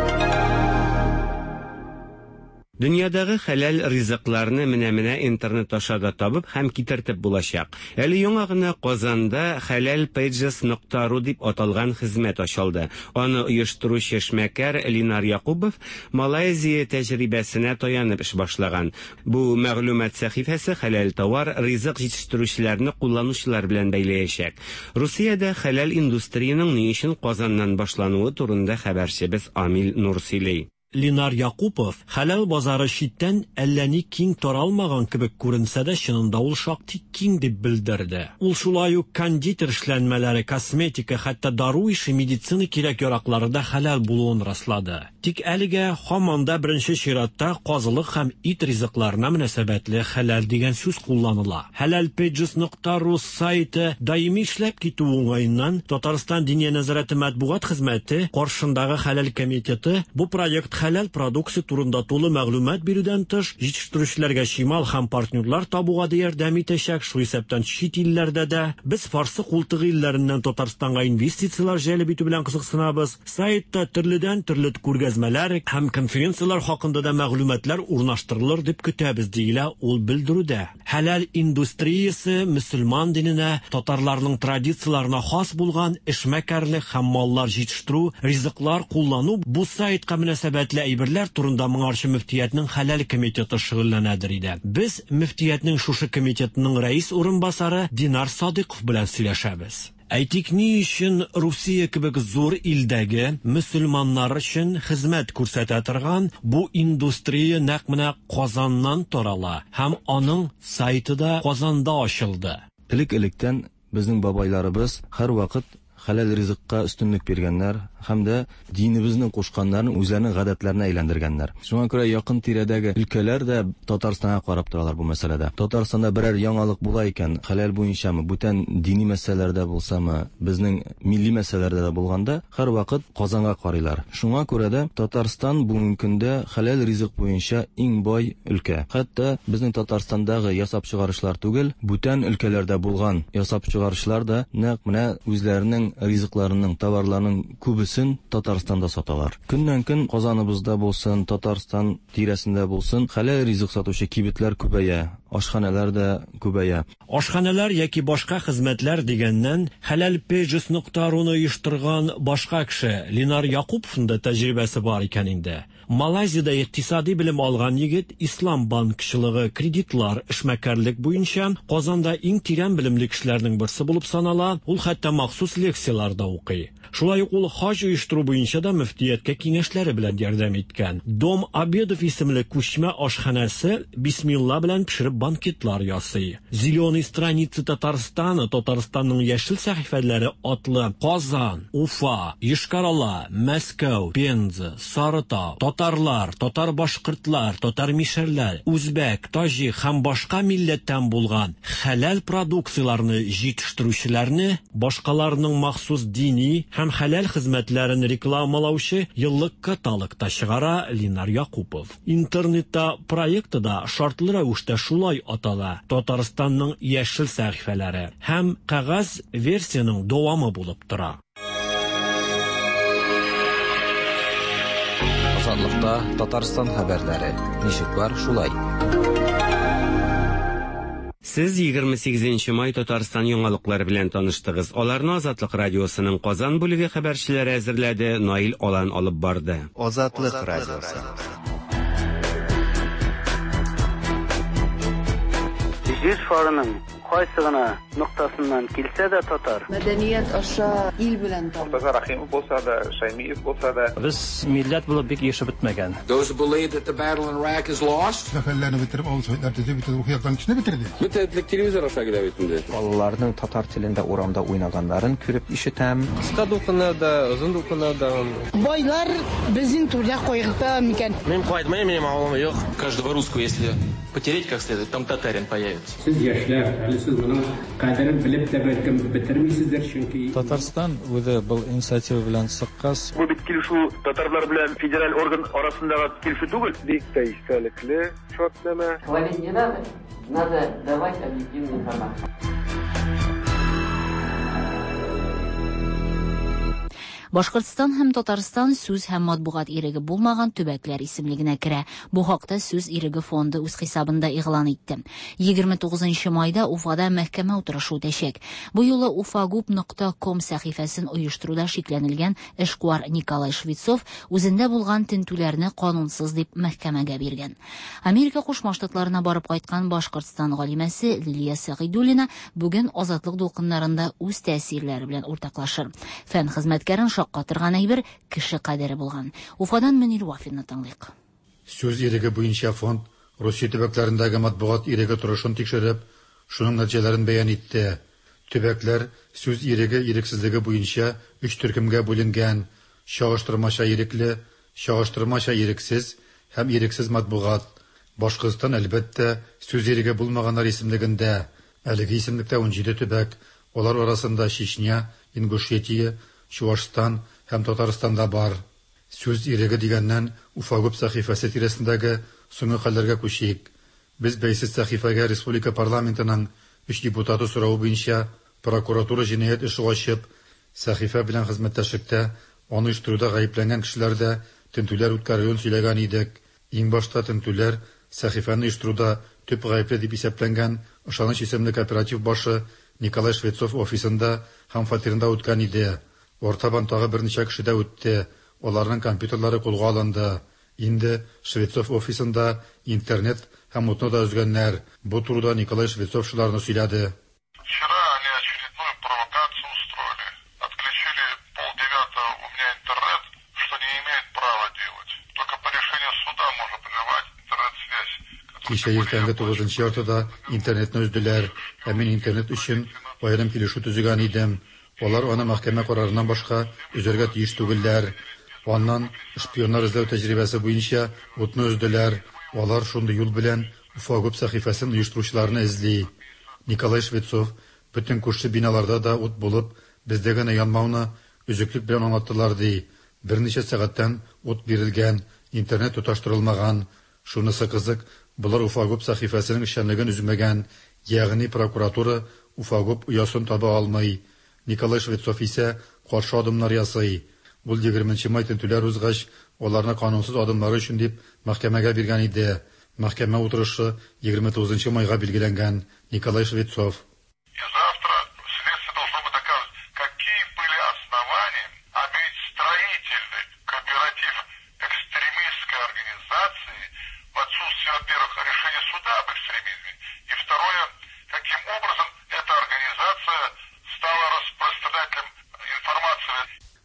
Дөньядагы хәләл ризыкларны менә-менә интернет аша да табып һәм китертеп булачак. Әле яңа гына Казанда хәләл pages нокта ру дип аталган хезмәт ачылды. Аны оештыручы эшмәкәр Линар Якубов Малайзия тәҗрибәсенә таянып эш башлаган. Бу мәгълүмат сәхифәсе хәләл товар, ризык җитештерүчеләрне кулланучылар белән бәйләячәк. Русиядә хәләл индустрияның ни өчен Казаннан башлануы турында хәбәрчебез Амил Нурсилей. Линар Якупов хәләл базары читтән әллә ни киң таралмаган кебек күренсә дә, чынында ул шактый киң дип белдерде. Ул шулай ук кондитер эшләнмәләре, косметика, хәтта дару ише, медицина кирәк-яраклары да хәләл булуын раслады. Тик әлегә һаман да беренче чиратта казылык һәм ит ризыкларына мөнәсәбәтле хәләл дигән сүз кулланыла. хәләл pages нокта ру сайты даими эшләп китү уңаеннан Татарстан Диния нәзарәте матбугат хезмәте каршындагы хәләл комитеты бу проект хәләл продукция турында тулы мәгълүмат бирүдән тыш, җитештерүчеләргә чимал һәм партнерлар табуга да ярдәм итәчәк. Шул исәптән чит илләрдә дә без фарсы култыгы илләреннән Татарстанга инвестициялар җәлеп итү белән кызыксынабыз. Сайтта төрледән төрле күргәзмәләр һәм конференциялар хакында да мәгълүматлар урнаштырылыр дип көтәбез, диелә ул белдерүдә. Хәләл индустриясе мөселман диненә, татарларның традицияларына хас булган эшмәкәрлек һәм маллар җитештерү, ризыклар куллану бу сайтка мөнәсәбәт әйберләр турында моңарчы мөфтиятның хәләл комитеты шөгыльләнәдер иде. Без мөфтиятның шушы комитетының рәис урынбасары Динар Садыйков белән сөйләшәбез. Әйтик, ни өчен Русия кебек зур илдәге мөселманнар өчен хезмәт күрсәтә торган бу индустрия нәкъ менә Казаннан тарала һәм аның сайты да Казанда ачылды. Элек-электән безнең бабайларыбыз һәр вакыт хәләл ризыкка өстенлек биргәннәр һәм дә динебезнең кушканнарын үзләренең гадәтләренә әйләндергәннәр. Шуңа күрә якын тирәдәге өлкәләр дә Татарстанга карап торалар бу мәсьәләдә. Татарстанда берәр яңалык була икән, хәләл буенчамы, бүтән дини мәсьәләләрдә булсамы, безнең милли мәсьәләләрдә дә булганда, һәр вакыт Казанга карыйлар. Шуңа күрә дә Татарстан бүгенге көндә хәләл ризык буенча иң бай өлкә. Хәтта безнең Татарстандагы ясап чыгарышлар түгел, бүтән өлкәләрдә булган ясап чыгарышлар да нәкъ менә үзләренең ризыкларының, товарларының күбесен Татарстанда саталар. Көннән-көн Казаныбызда булсын, Татарстан тирәсендә булсын, хәләл ризык сатучы кибетләр күбәя, ашханәләр дә күбәя. Ашханәләр яки башка хезмәтләр дигәннән, хәләл pages нокта руны оештырган башка кеше Линар Якуповның да тәҗрибәсе бар икән инде. Малайзиядә икътисади белем алган егет Ислам банкчылыгы, кредитлар, эшмәкәрлек буенча Казанда иң тирән белемле кешеләрнең берсе булып санала. Ул хәтта махсус лекцияларда укый. Шулай ук ул хаҗ оештыру буенча да мөфтияткә киңәшләре белән ярдәм иткән. Дом обедов исемле күчмә ашханәсе бисмилла белән пешереп банкетлар ясый. Зеленый страницы Татарстана, Татарстанның яшел сәхифәләре атлы Казан, Уфа, Йошкар-Ола, Мәскәү, Пенза, Сарытау, татарлар, татар-башкортлар, татар-мишәрләр, үзбәк, таҗик һәм башка милләттән булган хәләл продукцияларны җитештерүчеләрне, башкаларның махсус дини һәм хәләл хезмәтләрен рекламалаучы еллык каталогта чыгара Линар Якупов. Интернетта проекты да шартлы рәвештә шулай атала: Татарстанның яшел сәхифәләре һәм кәгазь версияның дәвамы булып тора. Азатлыкта Татарстан хәбәрләре. Ничек бар, шулай. Сез егерме сигезенче май Татарстан яңалыклары белән таныштыгыз. Аларны Азатлык радиосының Казан бүлеге хәбәрчеләре әзерләде, Наил Алан алып барды. Азатлык радиосы. Җир шарының кайсыгына нуктасыннан килсә дә татар. Мәдәният аша ил белән тан. Муртаза Рахимов булса да, Шаймиев булса да. Без милләт булып бик яшәп бетмәгән. Those who believe that the battle in Iraq is lost. Зафәлләрне битереп, авыз сөйләп төзеп, ухыяктан кичне битерде. Бөтәтлек телевизор аша генә битенде. Балаларның татар телендә урамда уйнаганнарын күреп ишетәм. Кыска дукына да, озын дукына да. Байлар безнең түрдә кайгырта микән? Мин кайтмыйм, минем авылым юк. Каждого русского, если потереть как следует, там татарин появится. Сез яшьләр, әле сез моның кадерен белеп тә бәлкем бетермисездер, чөнки Татарстан үзе был инициатива белән сыккас. Бу бит килешү татарлар белән федераль орган арасындагы килешү түгел. Бик тә истәлекле шартлама. Говорить не надо, надо давать объективную информацию. Башкортстан һәм Татарстан сүз һәм матбугат иреге булмаган төбәкләр исемлегенә керә. Бу хакта сүз иреге фонды үз хисабында игълан итте. егерме тугызынчы майда Уфада мәхкәмә утырышы үтәчәк. Бу юлы уфагуп нокта ком сәхифәсен оештыруда шикләнелгән эшкуар Николай Швецов үзендә булган тентүләрне канунсыз дип мәхкәмәгә биргән. Америка Кушма Штатларына барып кайткан Башкортстан галимәсе Лилия Сәгыйдуллина бүген Азатлык дулкыннарында үз тәэсирләре белән уртаклашыр. Фән хезмәткәрен шакка торган әйбер кеше кадәре булган. Уфадан Мөнир Вафинны тыңлыйк. Сүз иреге буенча фонд Русия төбәкләрендәге матбугат иреге торышын тикшереп, шуның нәтиҗәләрен бәян итте. Төбәкләр сүз иреге ирексезлеге буенча өч төркемгә бүленгән: чагыштырмача ирекле, чагыштырмача ирексез һәм ирексез матбугат. Башкортстан әлбәттә сүз иреге булмаганнар исемлегендә. Әлеге исемлектә ун җиде төбәк, алар арасында Чечня, Ингушетия, Чувашстан һәм Татарстанда бар. Сүз иреге дигәннән Уфагуп сәхифәсе тирәсендәге соңгы хәлләргә күчик. Без бәйсез сәхифәгә республика парламентының өч депутаты сорауы буенча прокуратура җинаять эше ачып, сәхифә белән хезмәттәшлектә аны оештыруда гаепләнгән кешеләрдә тентүләр үткәрүен сөйләгән идек. Иң башта тентүләр сәхифәне оештыруда төп гаепле дип исәпләнгән ышаныч исемле кооператив башы Николай Швецов офисында һәм фатирында үткән иде. Ортабан тагы берничә кеше дә үтте. Аларның компьютерлары кулга алынды. Инде Швецов офисында интернет һәм утны да үзгәннәр. Бу турыда Николай Швецов шуларны сөйләде. Вчера они очередную провокацию устроили. Отключили полдевятого у меня интернет, что не имеет права делать. Только по решению суда можно прерывать интернет-связь. Кичә иртәнге тугызынчы яртыда интернетны үзделәр. Ә мин интернет өчен аерым килешү төзегән идем. Алар аны мәхкәмә карарыннан башка үзәргә тиеш түгелләр. Аннан шпионнар эзләү тәҗрибәсе буенча утны үзделәр. Алар шундый юл белән Уфагуп сәхифәсен оештыручыларны эзли. Николай Швецов бөтен күрше биналарда да ут булып, бездә генә янмауны үзеклек белән аңлаттылар ди. Берничә сәгатьтән ут бирелгән, интернет тоташтырылмаган. Шунысы кызык, булар Уфагуп сәхифәсенең эшчәнлеген үзмәгән, ягъни прокуратура Уфагуп уясын таба алмый. Николай Швецов исә каршы адымнар ясый. Ул егерменче май тентүләр узгач, аларны канунсыз адымлары өчен дип мәхкәмәгә биргән иде. Мәхкәмә утырышы егерме тугызынчы майга билгеләнгән. Николай Швецов. И завтра следствие должно бы доказать, какие были основания объявить строительный кооператив экстремистской организации в отсутствии, во-первых, решения суда об экстремизме, и второе, каким образом эта организация стала распространителем информации.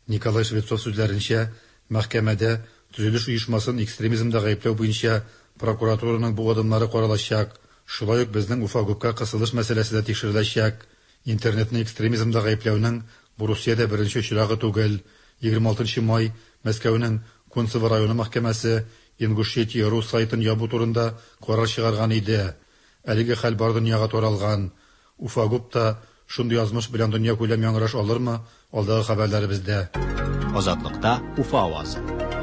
Николай Швецов сүзләренчә, мәхкәмәдә төзелеш оешмасын экстремизмда гаепләү буенча прокуратураның бу адымнары каралачак. Шулай ук безнең Уфагубка кысылыш мәсьәләсе дә тикшереләчәк. Интернетны экстремизмда гаепләүнең бу Русиядә беренче очрагы түгел. егерме алтынчы май Мәскәүнең Кунцево районы мәхкәмәсе Ингушетия рус сайтын ябу турында карар чыгарган иде. Әлеге хәл бар дөньяга таралган. Уфагубта шундый язмыш белән дөнья күләм яңгыраш алырмы? Алдагы хәбәрләребездә. Азатлыкта Уфа авазы.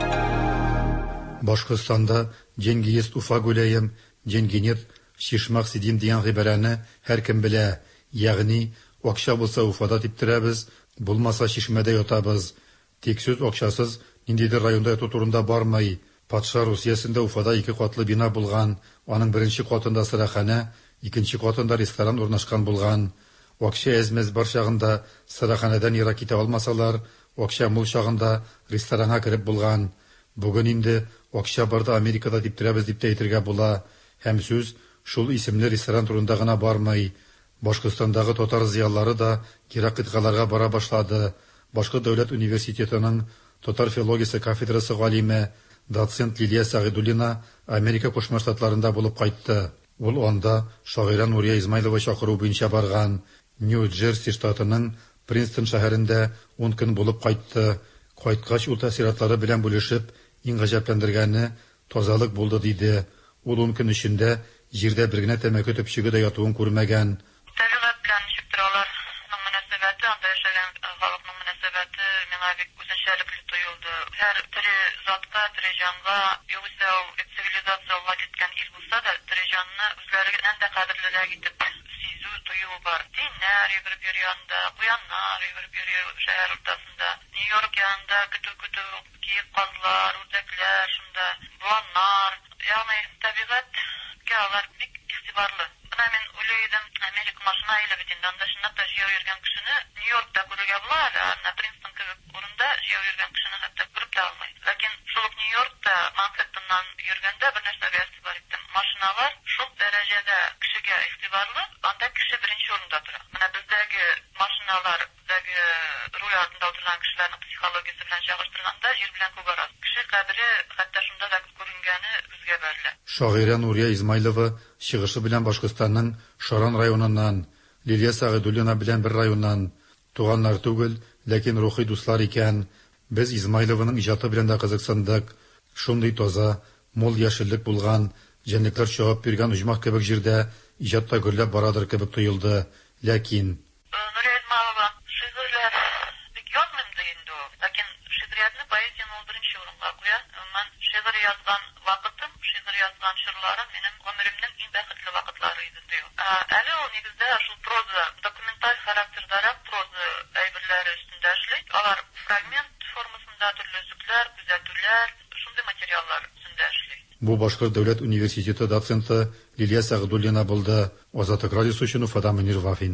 Башкортстанда Денгиз Уфа гүләем, Денгинет Шишмак Сидин дигән гыйбарәне һәркем белә. Ягъни, акча булса Уфада типтерәбез, булмаса Шишмәдә ятабыз. Тик сүз акчасыз ниндидер районда яту турында бармый. Патша Русиясендә Уфада ике катлы бина булган. Аның беренче катында сырахана, икенче катында ресторан урнашкан булган. Акча әзмәз бар чагында сыраханадан ерак китә алмасалар, акча мул чагында ресторанга кереп булган. Бүген инде акча барда Америкада типтерәбез дип әйтергә була. Һәм сүз шул исемле ресторан турында гына бармый. Башкортстандагы татар зыяллары да ерак кыткаларга бара башлады. Башкорт дәүләт университетының татар филологиясе кафедрасы галиме доцент Лилия Сагидуллина Америка Кушма Штатларында булып кайтты. Ул анда шагыйрә Нурия Измайлова чакыру буенча барган. Нью-Джерси штатының Принстон шәһәрендә ун көн булып кайтты. Кайткач ул тәэсиратлары белән бүлешеп, иң гаҗәпләндергәне тазалык булды диде. Ул ун көн эчендә җирдә бер генә тәмәке төпчеге дә ятуын күрмәгән. Табигать белән чиктираларның мөнәсәбәте, анда яшәгән халыкның мөнәсәбәте миңа бик үзенчәлекле тоелды. Һәр тере затка, тере җанга, югыйсә цивилизация ват иткән ил булса да, тере җанны үзләреннән дә кадерлерәк итеп сизү, тою бар. Диннәр йөгереп йөри янда, куяннар йөгереп йөри шәһәр уртасында. Нью-Йорк янында көтү-көтү киек казлар, үрдәкләр, шунда буаннар. Ягъни табигатькә алар бик игътибарлы. Менә мин уйлыйдым, Америка машина әйләп бит инде, анда чынлап та җыяу йөргән кешене Нью-Йоркта күрергә була, анда Принстон кебек урында җыяу йөргән кешене хәтта күреп тә алмый. Ләкин шул ук Нью-Йоркта Манхэттеннан йөргәндә бер нәрсәгә игътибар иттем. Машиналар шул дәрәҗәдә кешегә игътибарлы, анда кеше беренче урында тора. Менә бездәге машиналардагы руль артында утырган кешеләрнең психологиясе белән чагыштырганда җир белән күк арасы. Кеше кадере хәтта шунда да күренгәне безгә бәрелә. Шагыйрә Нурия Измайлова чыгышы белән Башкортстанның Шаран районыннан, Лилия Сагидуллина белән бер районнан. Туганнар түгел, ләкин рухи дуслар икән. Без Измайлованың иҗаты белән дә кызыксындык. Шундый таза, мул яшеллек булган, җәнлекләр чыгып биргән уҗмах кебек җирдә иҗатта гөрләп барадыр кебек тоелды. Ләкин Нурия Измайлова шигырьләр бик язмыйм ди инде. Ләкин шигъриятны, поэзияны ул беренче урынга куя. Мен шигырь язган вакытым, шигырь язган чорларым минем гомеремнең иң бәхетле вакытлары иде ди. Әле ул нигездә шул проза, документаль характердарак проза әйберләре өстендә эшли. Алар фрагмент формасында төрле сүзләр, күзәтүләр, шундый материаллар өстендә эшли. Бу Башкорт дәүләт университеты доценты Лилия Сагидуллина булды. Азатлык радиосы өчен Уфадан Мөнир Вафин.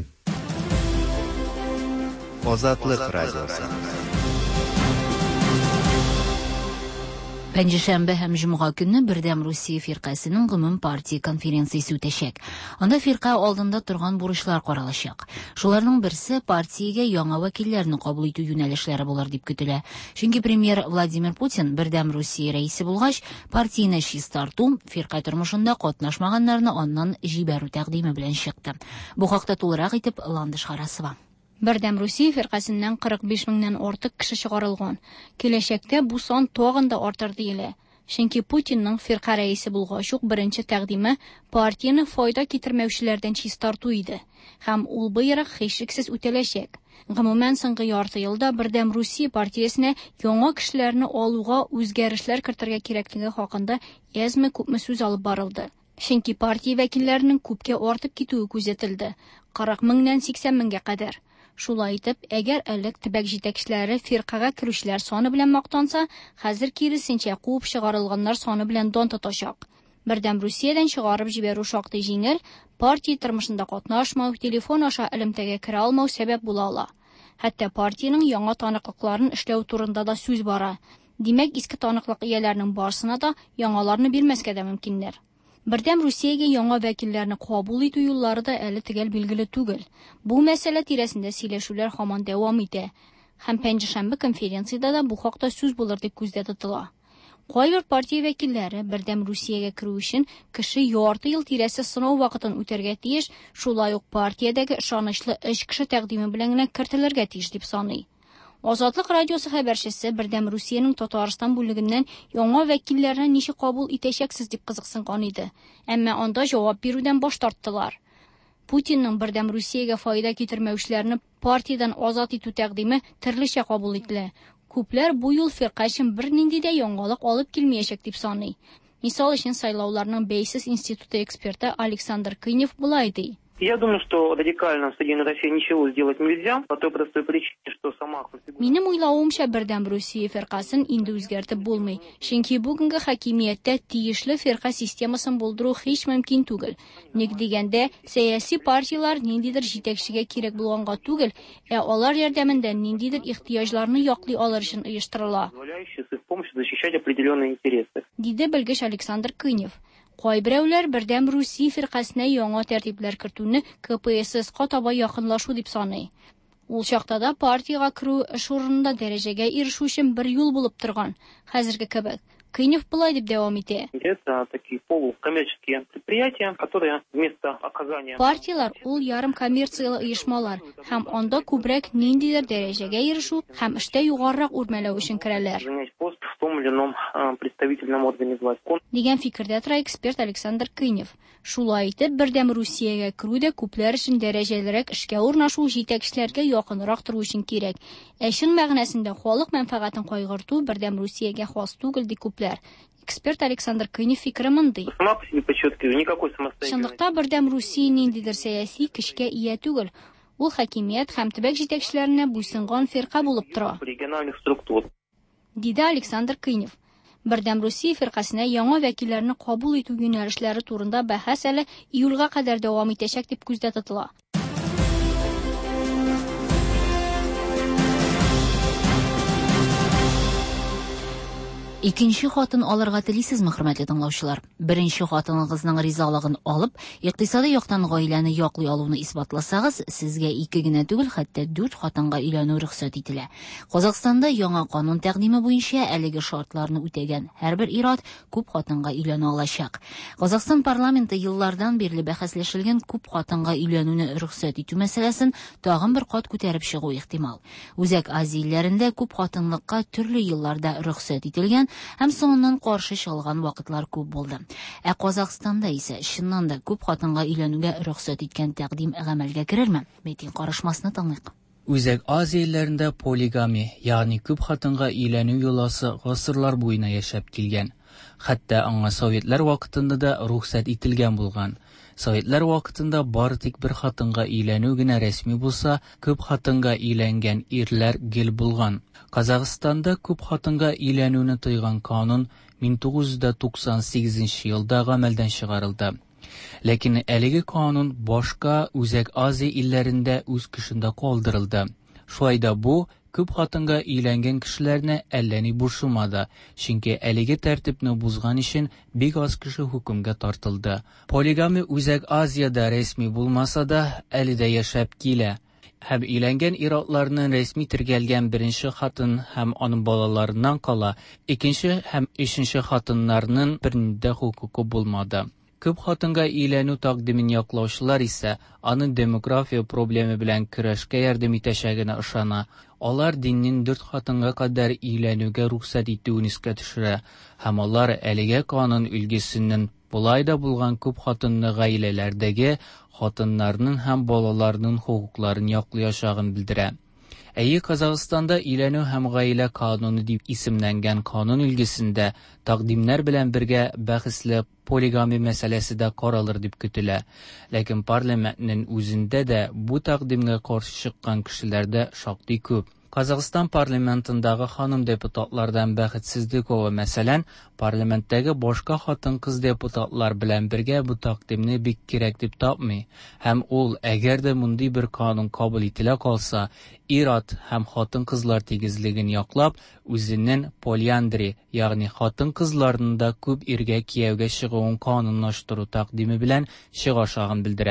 Азатлык радиосы. Пәнҗешәмбе һәм җомга көнне Бердәм Русия фиркасының гомум партия конференциясе үтәчәк. Анда фирка алдында торган бурычлар каралачак. Шуларның берсе партиягә яңа вәкилләрне кабул итү юнәлешләре булыр дип көтелә. Чөнки премьер Владимир Путин Бердәм Русия рәисе булгач, партияне чистарту, фирка тормышында катнашмаганнарны аннан җибәрү тәкъдиме белән чыкты. Бу хакта тулырак итеп Ландыш Харасова. Бердәм Русия фиркасыннан кырык биш меңнән артык кеше чыгарылган. Киләчәктә бу сан тагын да артыр диелә. Чөнки Путинның фирка рәисе булгач ук беренче тәкъдиме партияне файда китермәүчеләрдән чистарту иде. Һәм ул быйрак һичшиксез үтәләчәк. Гомумән соңгы ярты елда Бердәм Русия партиясенә яңа кешеләрне алуга үзгәрешләр кертергә кирәклеге хакында әзме күпме сүз алып барылды. Чөнки партия вәкилләренең күпкә артып китүе күзәтелде. кырык меңнән сиксән меңгә кадәр. Шулай итеп, әгәр әлек төбәк җитәкчеләре фиркага керүчеләр саны белән мактанса, хәзер киресенчә куып чыгарылганнар саны белән дан тотачак. Бердәм Русиядән чыгарып җибәрү шактый җиңел, партия тормышында катнашмау, телефон аша элемтәгә керә алмау сәбәп була ала. Хәтта партиянең яңа таныклыкларын эшләү турында да сүз бара. Димәк, иске таныклык ияләренең барсына да яңаларны бирмәскә дә мөмкиннәр. Бердәм Русиягә яңа вәкилләрне кабул итү юллары да әле төгәл билгеле түгел. Бу мәсьәлә тирәсендә сөйләшүләр һаман дәвам итә. һәм пәнҗешәмбе конференцияда да бу хакта сүз булыр дип күздә тотыла. Кайбер партия вәкилләре бердәм Русиягә керү өчен кеше ярты ел тирәсе сынау вакытын үтәргә тиеш, шулай ук партиядәге ышанычлы өч кеше тәкъдиме белән генә кертелергә тиеш дип саный. Азатлык радиосы хәбәрчесе бердәм Русиянең Татарстан бүлегеннән яңа вәкилләрне ничек кабул итәчәксез дип кызыксынган иде. Әмма анда җавап бирүдән баш тарттылар. Путинның бердәм Русиягә файда китермәүчләрне партиядан азат итү тәкъдиме төрлечә кабул ителә. Күпләр бу юл фирка өчен бернинди дә яңалык алып килмәячәк дип саный. Мисал өчен сайлауларның бәйсез институты эксперты Александр Кынев булай ди. Я думаю, что радикально в Соединенной России ничего сделать нельзя, по той простой причине, что сама конфигурация... Минем уйлавымча бердәм Русия фиркасын инде үзгәртеп булмый. Чөнки бүгенге хакимияттә тиешле фирка системасын булдыру һич мөмкин түгел. Ник дигәндә, сәяси партиялар ниндидер җитәкчегә кирәк булганга түгел, ә алар ярдәмендә ниндидер ихтыяҗларны яклый алыр өчен оештырыла. Диде белгеч Александр Кынев. Кайберәүләр бердәм Русия фиркасына яңа тәртипләр кертүне КПСС-ка таба якынлашу дип саный. Ул чакта да партиягә керү эш урынында дәрәҗәгә ирешү өчен бер юл булып торган. Хәзерге кебек. Кынев булай дип дәвам итә. Это такие полукоммерческие предприятия, которые вместо оказания... Партиялар ул ярым коммерциялы оешмалар һәм анда күбрәк ниндидер дәрәҗәгә ирешү һәм эштә югарырак үрмәләү өчен керәләр. В том или ином представительном органе власти. Дигән фикердә тора эксперт Александр Кынев. Шулай итеп, бердәм Русиягә керү дә күпләр өчен дәрәҗәлерәк эшкә урнашу җитәкчеләргә якынрак тору өчен кирәк. Ә чын мәгънәсендә халык мәнфәгатен кайгырту бердәм Русиягә хас түгел ди күпләр. Эксперт Александр Кынев фикере мондый. Чынлыкта бердәм Русия ниндидер сәяси көчкә ия түгел. Ул хакимият һәм төбәк җитәкчеләренә буйсынган фирка булып тора. Диде Александр Кынев. Бердәм Русия фиркасына яңа вәкилләрне кабул итү юнәлешләре турында бәхәс әле июльгә кадәр дәвам итәчәк дип күздә тотыла. Икенче хатын алырга телисезме, хөрмәтле тыңлаучылар? Беренче хатыныгызның ризалыгын алып, икътисади яктан гаиләне яклый алуны исбатласагыз, сезгә ике генә түгел, хәтта дүрт хатынга өйләнү рөхсәт ителә. Казакстанда яңа канун тәкъдиме буенча әлеге шартларны үтәгән һәрбер ир-ат күп хатынга өйләнә алачак. Казакстан парламенты еллардан бирле бәхәсләшелгән күп хатынга өйләнүне рөхсәт итү мәсьәләсен тагын бер кат күтәреп чыгу ихтимал. Үзәк Азия илләрендә күп хатынлыкка төрле елларда рөхсәт ителгән һәм соңыннан каршы чалган вакытлар күп булды. Ә Казакстанда исә чыннан да күп хатынга өйләнүгә рөхсәт иткән тәкъдим гамәлгә керерме? Метин карашмасны тыңлыйк. Үзәк Азия илләрендә полигами, ягъни күп хатынга өйләнү юласы гасырлар буена яшәп килгән. Хәтта аңа советлар вакытында да рөхсәт ителгән булган. Советлар вакытында бары тик бер хатынга өйләнү генә рәсми булса, күп хатынга өйләнгән ирләр гел булган. Казакстанда күп хатынга өйләнүне тыйган канун мең тугыз йөз туксан сигезенче елда гамәлдән чыгарылды. Ләкин әлеге канун башка Үзәк Азия илләрендә үз көчендә калдырылды. Шулай да бу күп хатынга өйләнгән кешеләрне әллә ни борчымады, чөнки әлеге тәртипне бузган өчен бик аз кеше хөкемгә тартылды. Полигами Үзәк Азияда рәсми булмаса да, әле дә яшәп килә. Һәм өйләнгән ир-атларның рәсми тергәлгән беренче хатын һәм аның балаларыннан кала, икенче һәм өченче хатыннарның бернидә хукукы булмады. Күп хатынга өйләнү тәкъдимен яклаучылар исә аның демография проблемы белән көрәшкә ярдәм итәчәгенә ышана. Алар диннең дүрт хатынга кадәр өйләнүгә рөхсәт итүен искә төшерә һәм алар әлегә канун үлгесеннән булай да булган күп хатынлы гаиләләрдәге хатыннарның һәм балаларның хукукларын яклаячагын белдерә. Әйе, Казакстанда өйләнү һәм гаилә кануны дип исемләнгән канун үлгесендә тәкъдимнәр белән бергә бәхәсле полигами мәсьәләсе дә каралыр дип көтелә. Ләкин парламентның үзендә дә бу тәкъдимгә каршы чыккан кешеләр дә шактый күп. Казакстан парламентындагы ханым депутатлардан бәхетсезлекова, мәсәлән, парламенттәге башка хатын-кыз депутатлар белән бергә бу тәкъдимне бик кирәк дип тапмый. Һәм ул, әгәр дә мондый бер канун кабул ителә калса, ир-ат һәм хатын-кызлар тигезлеген яклап, үзенең полиандри, ягъни хатын-кызларның да күп иргә кияүгә чыгуын канунлаштыру тәкъдиме белән чыгашагын белдерә.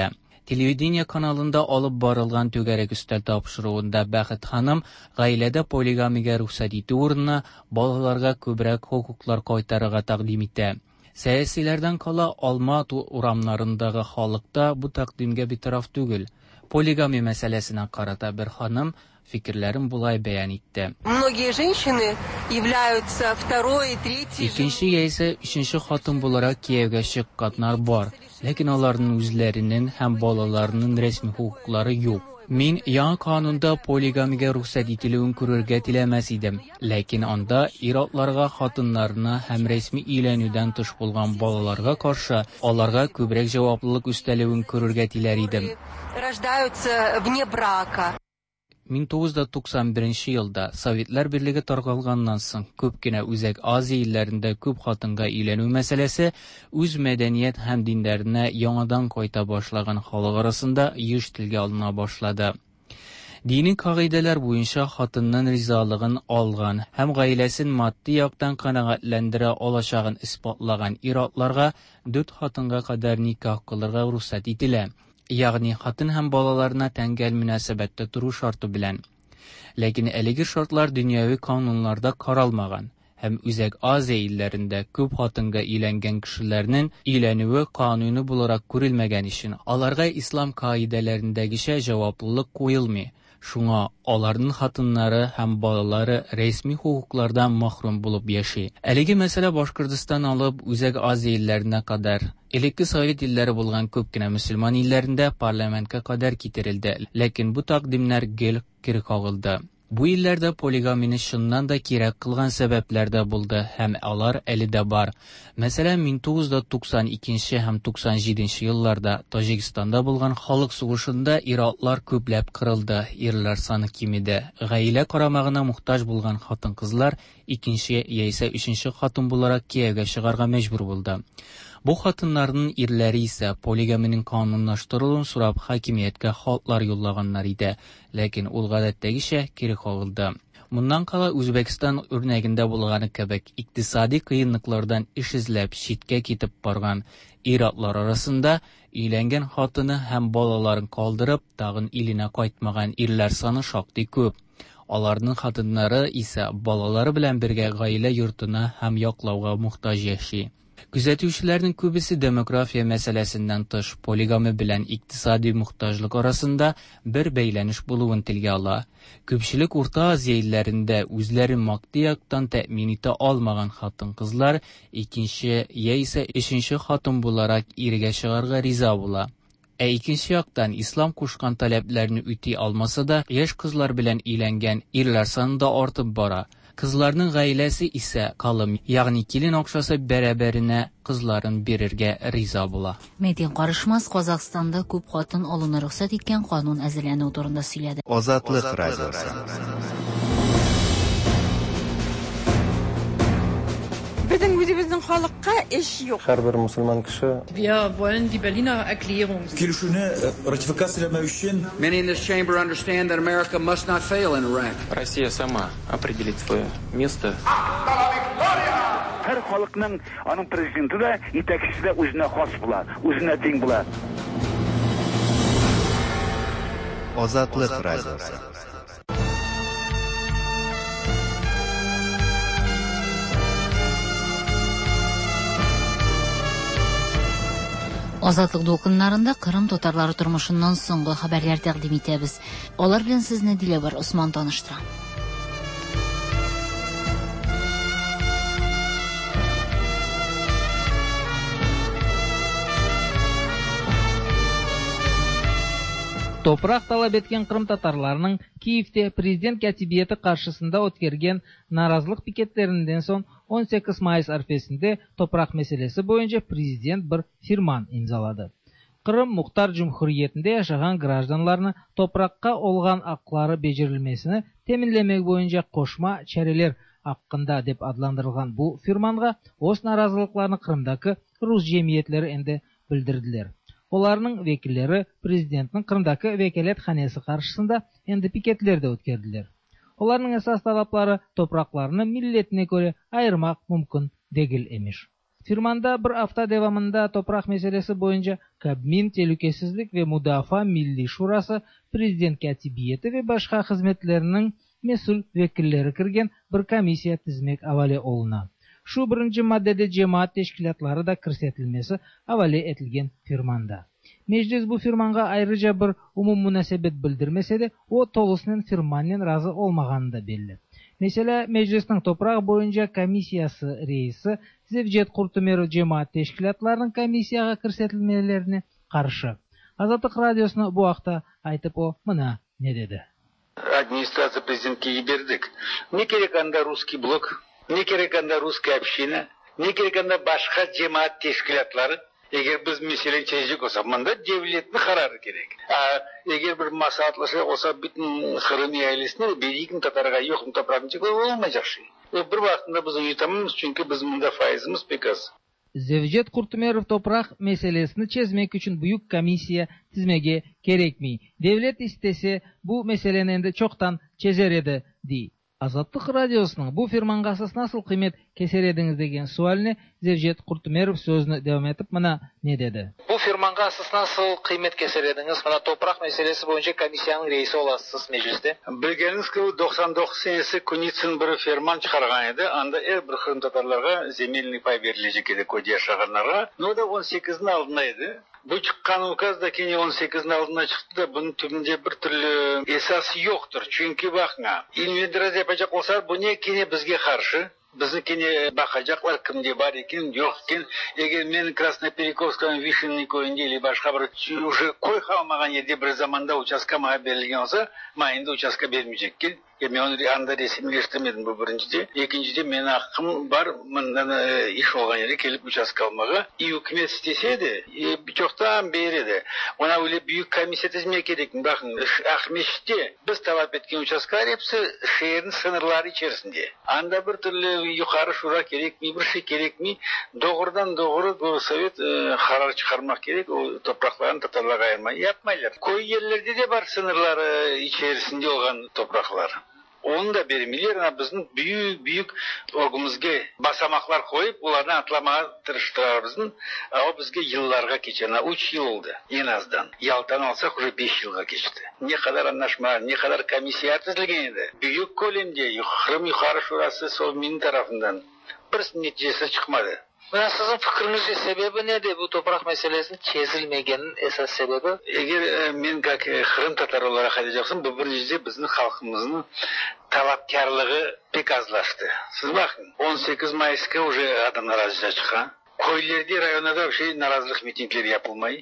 Телевидение каналында алып барылган түгәрәк өстәл тапшыруында Бәхет ханым гаиләдә полигамиягә рөхсәт итү урынына балаларга күбрәк хокуклар кайтарырга тәкъдим итә. Сәясиләрдән кала Алмат урамнарындагы халыкта бу тәкъдимгә битараф түгел. Полигамия мәсьәләсенә карата бер ханым фикерләрен булай бәян итте. Многие женщины являются второй, третьей. Икенче яисә өченче хатын буларак кияүгә чыкканнар бар, ләкин аларның үзләренең һәм балаларының рәсми хукуклары юк. Мин яңа канунда полигамиягә рөхсәт ителүен күрергә теләмәс идем, ләкин анда ир-атларга, хатыннарына һәм рәсми өйләнүдән тыш булган балаларга каршы аларга күбрәк җаваплылык өстәлүен күрергә теләр идем. Рождаются вне брака. мең тугыз йөз туксан беренче елда Советлар Берлеге таркалганнан соң күп кенә Үзәк Азия илләрендә күп хатынга өйләнү мәсьәләсе үз мәдәният һәм диннәренә яңадан кайта башлаган халык арасында еш телгә алына башлады. Дини кагыйдәләр буенча хатынның ризалыгын алган һәм гаиләсен матди яктан канәгатьләндерә алачагын испатлаган ир-атларга дүрт хатынга кадәр никах кылырга рөхсәт ителә. Ягъни хатын һәм балаларына тәңгәл мөнәсәбәттә туру шарты белән. Ләкин әлеге шартлар дөньяви кануннарда каралмаган һәм Үзәк Азия илләрендә күп хатынга өйләнгән кешеләрнең өйләнүе кануни буларак күрелмәгән өчен аларга ислам каидәләрендәгечә җаваплылык куелмый. Шуңа аларның хатыннары һәм балалары рәсми хукуклардан мәхрүм булып яши. Әлеге мәсьәлә Башкортстан алып Үзәк Азия илләренә кадәр элекке Совет илләре булган күп кенә мөселман илләрендә парламентка кадәр китерелде, ләкин бу тәкъдимнәр гел кире кагылды. Бу илләрдә полигамияне чыннан да кирәк кылган сәбәпләр дә булды һәм алар әле дә бар. Мәсәлән, мең тугыз йөз туксан икенче һәм туксан җиденче елларда Таҗикстанда булган халык сугышында ир-атлар күпләп кырылды, ирләр саны кимеде. Гаилә карамагына мохтаҗ булган хатын-кызлар икенче яисә өченче хатын буларак кияүгә чыгарга мәҗбүр булды. Бу хатыннарның ирләре исә полигамияның канунлаштырылуын сорап хакимияткә хатлар юллаганнар иде, ләкин ул гадәттәгечә кире кагылды. Моннан кала Үзбәкстан үрнәгендә булганы кебек икътисади кыенлыклардан эш эзләп читкә китеп барган ир-атлар арасында өйләнгән хатыны һәм балаларын калдырып тагын иленә кайтмаган ирләр саны шактый күп. Аларның хатыннары исә балалары белән бергә гаилә йортына һәм яклауга мохтаҗ яши. Күзәтүчеләрнең күбесе демография мәсьәләсеннән тыш полигамия белән икътисади мохтаҗлык арасында бер бәйләнеш булуын телгә ала. Күпчелек Урта Азия илләрендә үзләрен матди яктан тәэмин итә алмаган хатын-кызлар икенче яисә өченче хатын буларак иргә чыгарга риза була. Ә икенче яктан ислам кушкан таләпләрне үти алмаса да, яшь кызлар белән өйләнгән ирләр саны да артып бара. Кызларның гаиләсе исә калым, ягъни килен акчасы бәрабәренә кызларын бирергә риза була. Медиа карышмас Казакстанда күп хатын алуны рөхсәт иткән канун әзерләнү турында сөйләде. Азатлык радиосы. Безнең үзебезнең халыкка эш юк. Һәрбер мусульман кеше Wir wollen die Berliner Erklärung. Килешүне ратификацияләмәү өчен Many in this chamber understand that America must not fail in Iraq. Россия сама определит свое место. Һәр халыкның аның президенты да, итәкчесе дә үзенә хас була, үзенә тиң була. Азатлык радиосы. Азатлык дулкыннарында Кырым татарлары тормышыннан соңгы хәбәрләр тәкъдим итәбез. Алар белән сезне Диләбар Усман таныштыра. Топрак талап еткен Кырым татарларының Киевте президент катибияты каршысында өткәргән наразылык пикетләреннән соң он сигез майыс арфесендә топрак мәсьәләсе буенча президент бер фирман имзалады. Кырым Мухтар Җумһуриятендә яшаган гражданларны топракка алган аклары беҗерелмәсенә тәэминләмәк буенча кошма чаралар хакында дип адландырылган бу фирманга үз наразылыкларын Кырымдагы рус җәмгыятьләре инде белдерделәр. Оларның вәкилләре президентның Кырымдагы вәкаләтханәсе каршысында инде пикетләрдә үткәрделәр. Оларның əsas талаплары топракларны милләтенә күрә айырмак мөмкин дигел имеш. Firmanda bir hafta devamında toprak meselesi boyunca Kabmin, Tehlükesizlik ve Müdafaa Milli Şurası, Prezident Katibiyeti ve başka hizmetlerinin mesul vekilleri kirgen bir komissiya tizmek avale oluna. Şu birinci maddede cemaat teşkilatları da kirsetilmesi avale etilgen firmanda. Meclis bu firmanga ayrıca bir umum münasebet bildirmese de o tolusunun firmanın razı olmağını da belli. Mesela meclisin toprak boyunca komissiyası reisi Zevjet Kurtumerov cemaat teşkilatlarının komissiyaga kirsetilmelerine karşı. Azatlık Radyosu'na bu hafta aytıp o mına ne dedi? Администрация президентке бердік. Не керек анда русский блок, не керек анда русская община, не керек анда башқа жемаат тешкілатлары. Егер біз меселен чәйжік olsa, мында devletin kararı gerek. Егер bir maslahatlaşa olsa, bütün Kırım ailesine berikin Tatarga yokum toprağını çekip olmayacak şey. Bir vaktinde biz uyutamamız çünkü biz mında faizimiz pek az. Zevjet Kurtumerov toprak meselesini çözmek için büyük komissiya tizmege gerek mi? Devlet istese bu meselenin de çoktan çözer edi, di. Azatlık Radyosu'nun bu firmangasız nasıl kıymet keser ediniz degen sualini Zevjet Kurtumerov sözünü devam etip bana ne dedi? Bu firmangasız nasıl kıymet keser ediniz? Bana toprak meselesi boyunca komissiyanın reisi olasınız mecliste. Bilgeniz ki doksan dokuz senesi Kunitsin bir firman çıkargan edi. Anda er bir Kırım Tatarlarga zemelini pay verilecek edi kodi yaşaganlarga. No da on sekizin aldındaydı. Bu çıkan ukaz da kene on sekizin aldına çıktı da bunun tümünde bir türlü esası yoktur. Çünkü bakma, invendiraz yapacak olsa bu ne kene bizge karşı? Bizni kene bakacaklar kimde var ekin, yok ekin. Eğer men Krasnoperekovska'nın Vişinni koyunda или başka bir уже koy kalmagan yerde bir zamanda uçaskama verilgen olsa, mayında uçaska vermeyecekkin. Ya ben onu anda resimleştirmedim bu birincide. İkincide men hakkım var, bundan e, iş olan yere gelip uçaska almağa. İyi hükümet isteseydi, e, birçoktan beri de. Ona öyle büyük komisya tizmeye gerek mi? Bakın, Ahmet'te biz talep etken uçaskalar hepsi şehrin sınırları içerisinde. Anda bir türlü yukarı şura gerek mi, bir şey gerek mi? Doğrudan doğru bu Sovyet e, karar çıkarmak gerek. O toprakların Tatarlara ayırmayı yapmaylar. Koyu yerlerde de var sınırları içerisinde olan topraklar. Onu da vermeliler ama bizim büyük büyük orgumuzga basamaklar koyup onlardan atlamaya tırıştırar bizim. O bizge yıllarga geçen, üç yıl oldu en azdan. Yaltan alsak уже beş yılga geçti. Ne kadar anlaşma, ne kadar komissiya tüzülgeni. Büyük kolemde Kırım Yukarı Şurası Sovmin tarafından bir neticesi çıkmadı. Buna sizin fikrinizce sebebi nedir bu toprak meselesinin çözülmegenin esas sebebi? Eğer e, men kak Kırım Tatar olarak ayacaksın, bu birincisi bizim halkımızın talapkarlığı pek azlaştı. Siz bakın, on sekiz Mayıs'ta уже adamlar azıca çıkan. Koylarda, rayonlarda bir şey narazılık mitingleri yapılmayı.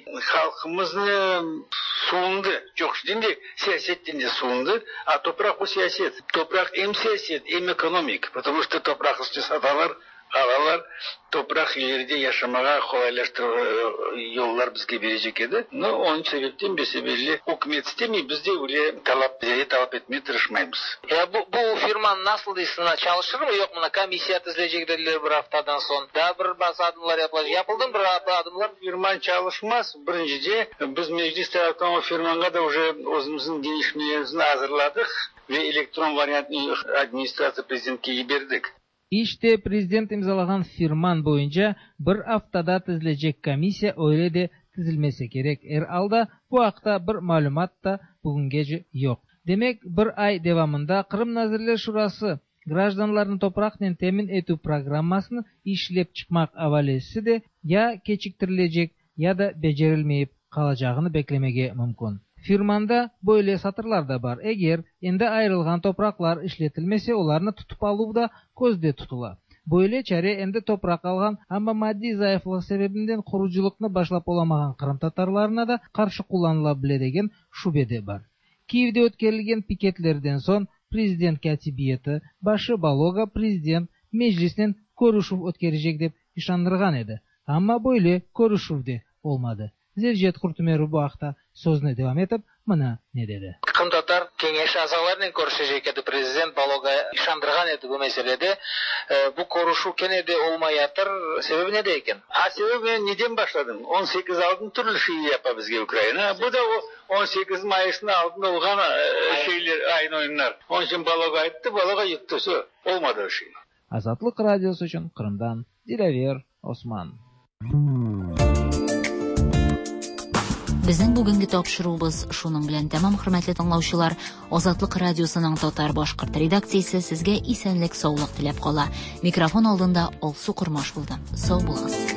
Halkımızın soğundu. Çok şimdi siyasetten de soğundu. A toprak bu siyaset. Toprak hem siyaset hem ekonomik. Потому что toprak üstü satarlar, alalar. Toprak ileride yaşamaya kolaylaştırır yollar bizge verecek edi. No, onun sebepten bir sebeple hükümet istemiyor. Biz de öyle talep, bize talep etmeye tırışmayız. Ya bu, bu firman nasıl değilsin? Çalışır mı? Yok mu? Komissiya tüzülecek dediler bir haftadan son. Daha bir bazı adımlar yapılacak. Yapıldı mı bir adımlar? Firman çalışmaz. Birincide biz meclis tarafından o firmanga da уже özümüzün gelişmelerini hazırladık ve elektron varyantını administrasiya prezidentke verdik. İşte prezident imzalagan firman boyunca bir haftada tüzülecek komissiya öyle de tüzülmesi gerek. Er alda bu haqda bir malumat da bugün gece yok. Demek bir ay devamında Kırım Nazirler Şurası grajdanlarını toprakla temin etü programmasını işlep çıkmak avalesi de ya keçiktirilecek ya da becerilmeyip kalacağını beklemege mümkün. Firmanda böyle satırlar da var. Eğer ende ayrılgan topraklar işletilmese onlarını tutup alıp da közde tutula. Böyle çare ende toprak algan ama maddi zayıflık sebebinden kuruculukunu başlap olamagan Kırım Tatarlarına da karşı kullanılabildiğin şubede var. Kiev'de ötkerilgen piketlerden son Prezident Katibiyeti başı Baloga prezident meclisten görüşüp ötkerecek dep işandırgan edi. Ama böyle görüşüvde olmadı. Zevjet Kurtumerov bu haqda sözüne devam etip bana ne dedi? Kırım Tatar kengeş azalarının görüşecek edi prezident Baloga işandırgan edi bu meselede. E, bu görüşü kene de olmayatır. Sebebi ne deyken? Ha sebebi ben neden başladım? on sekiz aldın türlü şey yapar bizge Ukrayna. Bu da o on sekiz Mayıs'ın aldığında olgan e, şeyler, aynı oyunlar. Onun için Baloga etti, Baloga yıktı. Olmadı o şey. Azatlık Radyosu için Kırım'dan Dilaver Осман. Безнең бүгенге тапшыруыбыз шуның белән тәмам, хөрмәтле тыңлаучылар. Азатлык радиосының татар-башкорт редакциясе сезгә исәнлек, саулык теләп кала. Микрофон алдында Алсу Курмаш булды. Сау булыгыз.